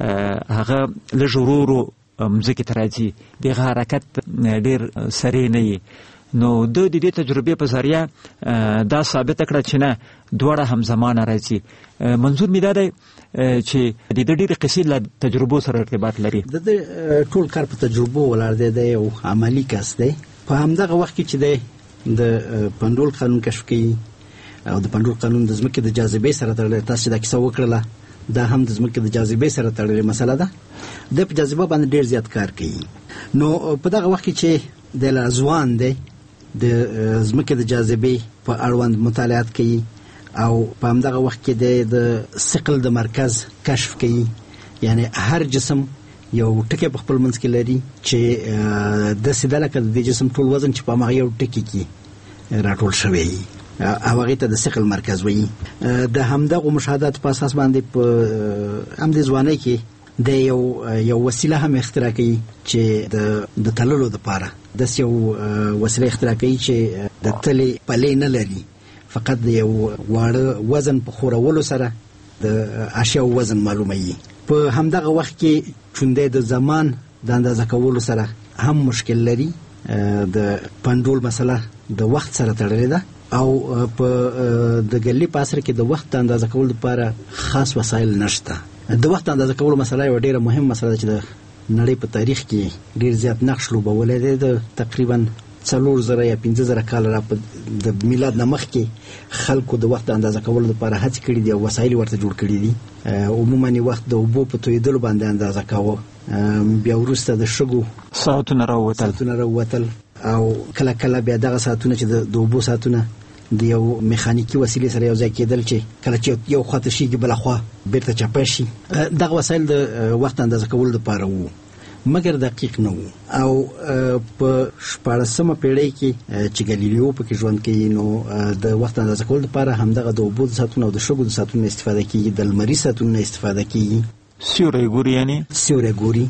S7: هغه لږ ورو ورو مځکې ته راځي دغه حرکت ډېر سریع نه وي نو د دې تجربې په ذریعه دا ثابته کړه چې نه دواړه همزمانه راځي. منظور مې دا دی چې د ډېرې قصې له تجربو سره ارتباط لري.
S1: د ټول کار په تجربو ولاړ دی، د یو عملي کس دی. په همدغه وخت کې چې دی د پنډول قانون کشف کوي او د پنډول قانون د ځمکې د جاذبې سره تړلی، تاسو چې دا کیسه وکړله دا هم د ځمکې د جاذبې سره تړلې مسله ده. د په جاذبه باندې ډېر زیات کار کوي. نو په دغه وخت کې چې د ځوان دی د ځمکې د جاذبې په اړوند مطالعات کوي او په همدغه وخت کې د ثقل د مرکز کشف کوي، یعنی هر جسم یو ټکی په خپل منځ کې لري چې د سیده لکه د جسم ټول وزن چې په هغه یو ټکی کې راټول شوی وي او هغې ته د ثقل مرکز وایي. د همدغو مشاهداتو په اساس باندې په همدې ځوانۍ کې د یو وسیله هم اختراع کوي چې د تللو دپاره داسې یو وسیله اختراع کوي چې د تلې پلې نه لري، فقط د یو واړه وزن په خورولو سره د اشیاو وزن معلوموي. په همدغه وخت کې چونده د زمان د اندازه کولو سره هم مشکل لري. د پنډول مسله د وخت سره تړلې ده او په د ګلې په عصر کې د وخت اندازه کولو لپاره خاص وسایل نشته. د وخت اندازه کولو مسله یو ډیره مهم مسله ده چې د نړۍ په تاریخ کې ډیر زیات نقش لوبولی دی. د تقریبا 4000 یا 5000 کال را د میلاد نه مخکې خلکو د وخت اندازه کولو لپاره هڅې کړي دي او وسایل ورته جوړ کړي دي. عموما وخت د اوبو په تویدلو باندې اندازه کاوه، بیا وروسته د شګو
S7: ساعتونه راووتل او کله کله بیا دغه ساعتونه چې د اوبو ساعتونه د یو میخانیکي وسیلې سره یو ځای کېدل چې کله چې یو خواته شي بله خوا بیرته چپه شي. دغه وسایل د وخت اندازه کولو لپاره وو مګر دقیق نه وو. او په 14مه پیړۍ کې چې ګالیلیو پکې ژوند کوي نو د وخت اندازه کولو لپاره همدغه د اوبو د ساعتونو او د شګو د ساعتونو استفاده کیږي، د لمریز ساعتونو استفاده کیږي. سیوری ګوري، یعنی
S1: سیوری ګوري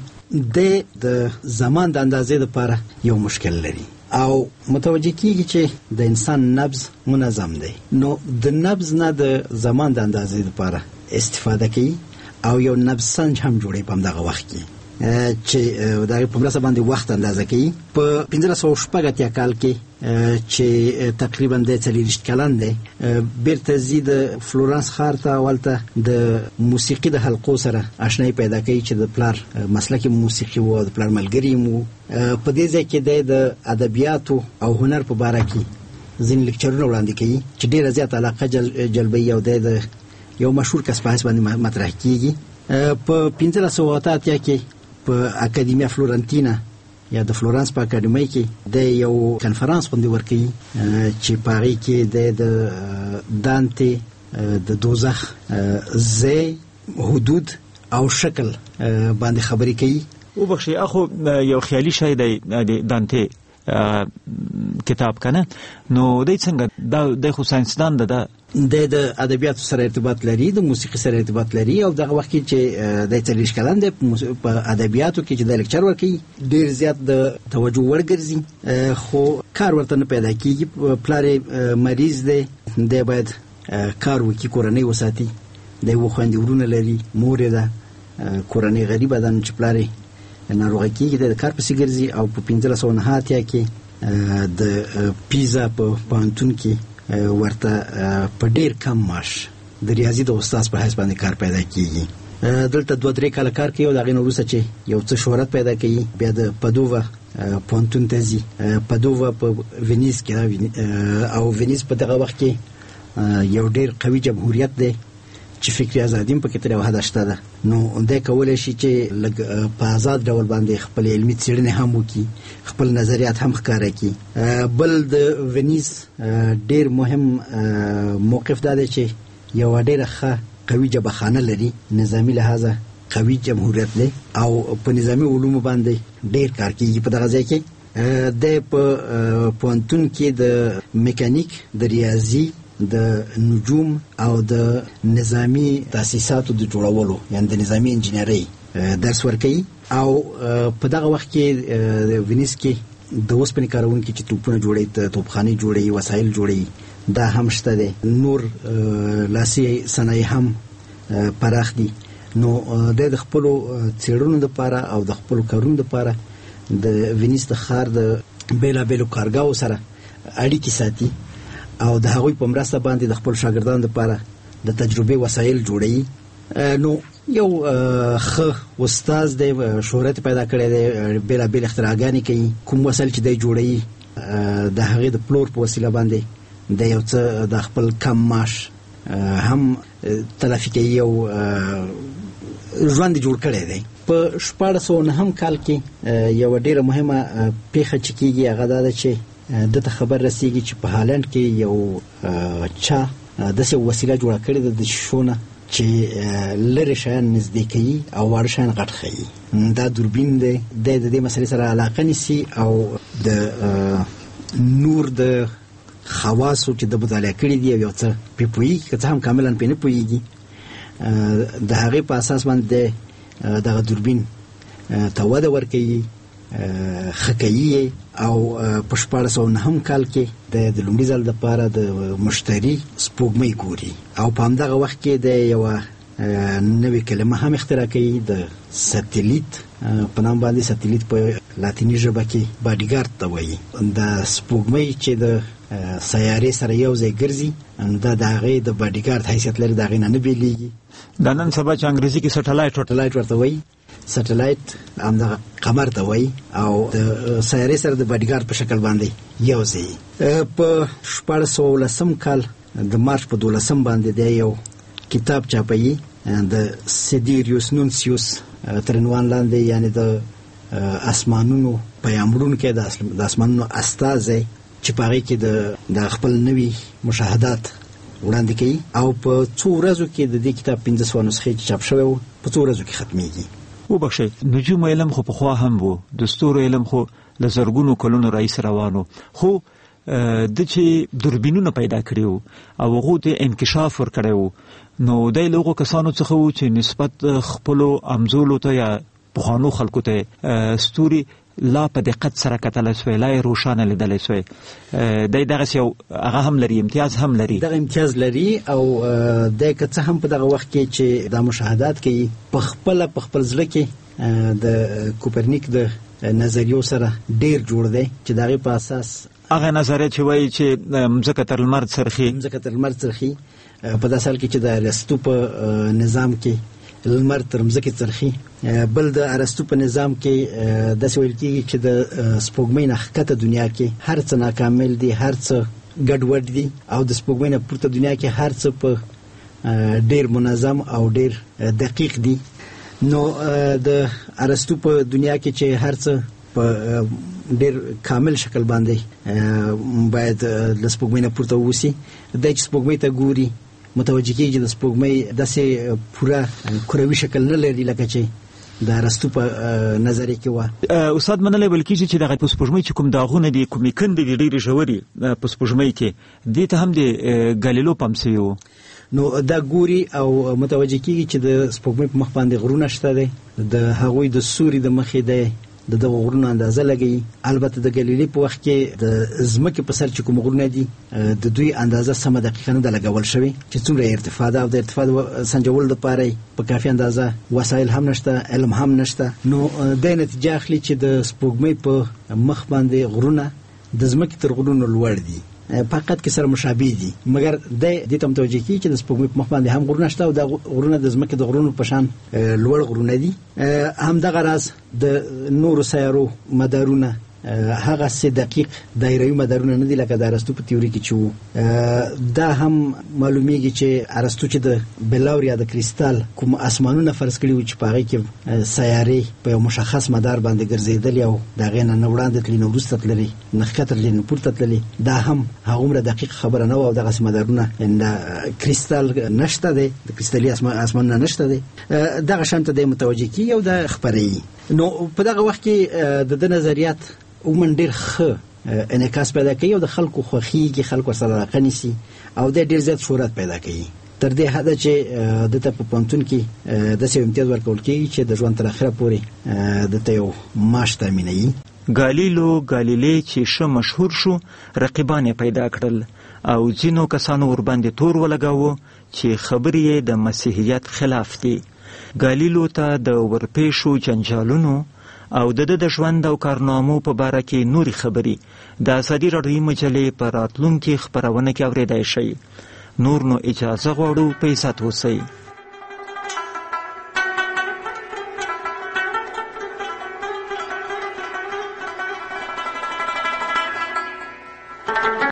S1: د زمان د اندازې لپاره یو مشکل لري او متوجه کیږي چې د انسان نبض منظم دی، نو د نبض نه د زمان د اندازې لپاره استفاده کوي او یو نبض سنج هم جوړي په همدغه وخت کې چې دا په مرسته باندې وخت اندازه کوي. په 1580 کال کې چې تقریبا د 40 کلن دی بیرته زی د فلورانس ښار ته ولته د موسیقي د حلقو سره آشنایی پیدا کوي چې د پلار مسلک موسیقي وو، د پلار ملګری مو. په دې ځای کې د ادبیاتو او هنر په باره کې ځینې لیکچرونه وړاندې کوي چې ډېره زیات علاقه جلبوي او د یو مشهور کس په حیث باندې مطرح کیږي. په 1588 کې په اکادمیا فلورنتینا یا د فلورانس په اکادمۍ کې د یو کنفرانس باندې ورکوي چې په هغې کې د دانتې د دوزخ ځای، حدود او شکل باندې خبرې کوي.
S7: وبخښئ، اخو یو خیالي شی دی دانتې کتاب کنه، نو دی څنګه د خو ساینسدان د
S1: ادبیاتو سره ارتباط لري، د موسیقي سره ارتباط لري او دغه وخت کې چې د 40 کلن دی په ادبیاتو کې چې د لیکچر ورکوي ډیر زیات د توجه وړ ګرځي، خو کار ورته نه پیدا کیږي. پلار مریض دی، دی باید کار وکړي، کورنۍ وساتي، د یو خویندې ورونه لري، مور یې ده، کورنۍ غریبه ده، نو چې پلار یې ناروغه کیږي د کار پسې ګرځي. او په 1589 کې د پیزا په پوهنتون کې ورته په ډیر کم معاش د ریاضي د استاد په حیث باندې کار پیدا کیږي. دلته 2-3 کاله کار کوي او د هغې نه وروسته چې یو څه شهرت پیدا کوي بیا د پدووا پوهنتون ته ځي. پدووا په وینیز کې او وینیز په دغه وخت کې یو ډیر قوي جمهوریت دی چې فکري ازادي هم پکې تر یو حده شته ده، نو دی کولی شي چې لږ په آزاد ډول باندې خپل علمي څېړنې هم وکړي، خپل نظریات هم ښکاره کړي. بل د وینیز ډیر مهم موقف دا دی چې یو ډیره ښه قوي جبهخانه لري، نظامي لحاظه قوي جمهوریت دی او په نظامی علومو باندې ډیر کار کوي. په دغه ځای کې د پوهنتون کې د میکانیک، د ریاضي، د نجوم او د نظامی تاسیساتو د جوړولو یعنی د نظامی انجینری درس ورکوي. او په دغه وخت کې وینیس کې د اوسپنې کارونکي چې توپونه جوړوي، توپخانې جوړوي، وسایل جوړوي، دا هم شته دی. نور لاسي صنایع هم پراخ دي. نو د خپلو څېړنو لپاره او د خپلو کارونو لپاره د وینیس د ښار د بیلابیلو کارګاو سره اړیکې ساتي او د هغوی په مرسته باندې د خپل شاګردانو لپاره د تجربې وسایل جوړوي. نو یو ښه استاد دی، شهرت پیدا کړی دی، بیلابیل اختراعګانې کوي. کوم وسایل چې دی جوړوي د هغې د پلور په وسیله باندې د یو څه د خپل کم معاش هم تلافي کوي او ژوند جوړ کړی دی. په 1409 کال کې یو ډیره مهمه پیښه چې کیږي هغه دا ده چې دته خبر رسیږي چې په هالند کې یو چا داسې وسیله جوړه کړې ده د شونه چې لرې شیان نږدې کوي او واړه شیان غټ ښیي. دا دوربین دی. د دې مسلې سره علاقه نیسي او د نور د خواصو چې د مطالعه کړي دي او یو څه پې پوهېږي، که څه هم کاملا پې نه پوهېږي، د هغې په اساس باندې دغه دوربین ته وده ورکوي، ښه کوي. او په 1409 کال کې د لومړي ځل لپاره د مشتري سپوږمۍ ګوري او په همدغه وخت کې د یوه نوې کلمه هم اختراع کوي، د ساتلیت په نام باندې. ساتلیت په لاتیني ژبه کې باډیګارد ته وایي. د سپوږمۍ چې د سیارې سره یو ځای ګرځي دا د هغې د باډیګارد حیثیت لري، د هغې نه نه بیلیږي.
S7: دا نن سبا چې انګریزي کې سټلایټ ورته وایي. سټلایټ همدغه قمر ته وایي او د سیارې سره د باډیګارد په شکل باندې یو ځای. په 1419 کال د مارچ په 12 باندې د یو کتاب چاپوي د سیدیریوس نونسیوس تر عنوان لاندې، یعنی د اسمانونو پیاموړونکی، د اسمانونو استازی، چې په هغې کې د خپل نوي مشاهدات وړاندې کوي. او په څو ورځو کې د دې کتاب 15 نسخې چې چاپ شوی و په څو ورځو کې ختمیږي. وبخښئ، نجوم علم خو پخوا هم و، د ستورو علم خو له زرګونو کلونو راهیسې روان و، خو د چې دوربینونه پیدا کړي وو او هغو ته انکشاف ورکړی وو، نو دی له هغو کسانو څخه و چې نسبت خپلو امزولو ته یا پخوانو خلکو ته ستوري لا په دقت سره کتلی سوی، لا یې روښانه لیدلی سوی. دی دغسې یو هغه هم لري، امتیاز هم لري.
S1: دغه امتیاز لري او دی که څه هم په دغه وخت کې چې دا مشاهدات کوي په خپل زړه کې د کوپرنیک د نظریو سره ډیر جوړ دی چې د هغې په اساس
S7: هغه نظریه چې وایي چې مځکه تر لمر څرخي،
S1: په داسې حال کې چې د ارسطو په نظام کې لمر تر مځکې څرخي. بل د ارسطو په نظام کې داسې ویل کېږي چې د سپوږمۍ نه ښکته دنیا کې هر څه ناکامل دي، هر څه ګډوډ دي، او د سپوږمۍ نه پورته دنیا کې هر څه په ډیر منظم او ډیر دقیق دي. نو د ارسطو په دنیا کې چې هر څه په ډیر کامل شکل باندې باید د سپوږمۍ نه پورته ووسي، دی چې سپوږمۍ ته ګوري متوجه کېږي چې د سپوږمۍ داسې پوره کروي شکل نه لري لکه چې د ارسطو په نظریه کې وه.
S7: استاد منلی ویل کېږي چې دغه په سپوږمۍ چې کوم داغونه دي، کومې کندې دي ډېرې ژورې په سپوږمۍ کې، دې ته هم د ګالیلو پام سوي وو.
S1: نو دا ګوري او متوجه کېږي چې د سپوږمۍ په مخ باندې غرونه شته دی، د هغوی د سوري د مخې دی د دغه غرونو اندازه لګوي. البته د ګلیلي په وخت کې د ځمکې په سر چې کوم غرونه دي د دوی اندازه سمه دقیقه نه ده لګول شوې چې څومره ارتفاع ده، او د ارتفاع سنجول دپاره په کافي اندازه وسایل هم نشته، علم هم نشته. نو دی نتیجه اخلي چې د سپوږمۍ په مخ باندې غرونه د ځمکې تر غرونو لوړ دي، فقط کې سره مشابه دي، مګر دې ته متوجه کېږي چې د سپوږمۍ په مخ باندې هم غرونه شته او دا غرونه د ځمکې د غرونو په شان لوړ غرونه دي. همدغه راز د نورو سیارو مدارونه هغه سه دقیق دایروي مدارونه نه دي لکه د ارسطو په تیوري کې چې دا هم معلومیږي چې ارسطو چې د بلاور یا د کریستال کوم اسمانونه فرض کړي و چې په هغه کې سیارې په یو مشخص مدار باندې ګرځېدل او دا غینه نه وړاندې تللی نو وروسته تللی نه ښکته تللی نه پورته تللی دا هم هغومره دقیق خبره نه وه او دغسې مدارونه کریستال نشته دی د کریستالي اسمانونه نشته دی دغه شان ته دی متوجه کیږي او دا خپروي. نو په دغه وخت کې د ده نظریات عموما ډېر ښه انعکاس پیدا کوي او د خلکو خوښېږي، خلک ورسره علاقه نیسي او دی ډېر زیات شهرت پیدا کوي تر دې حده چې دته په پوهنتون کې داسې امتیاز ورکول کېږي چې د ژوند تر اخره پورې دته یو معاش تامینوي.
S7: ګالیلو ګالیلې چې ښه مشهور شو رقیبان یې پیدا کړل او ځینو کسانو ورباندې تور ولګاوه چې خبرې یې د مسیحیت خلاف دي. ګالیلو ته د ورپېښو جنجالونو او د د ژوند او کارنامو په باره کې نورې خبرې د ازادي راډیویي مجلې په راتلونکي خپرونه کې اورېدای شئ. نور نو اجازه غواړو، په عزت اوسئ.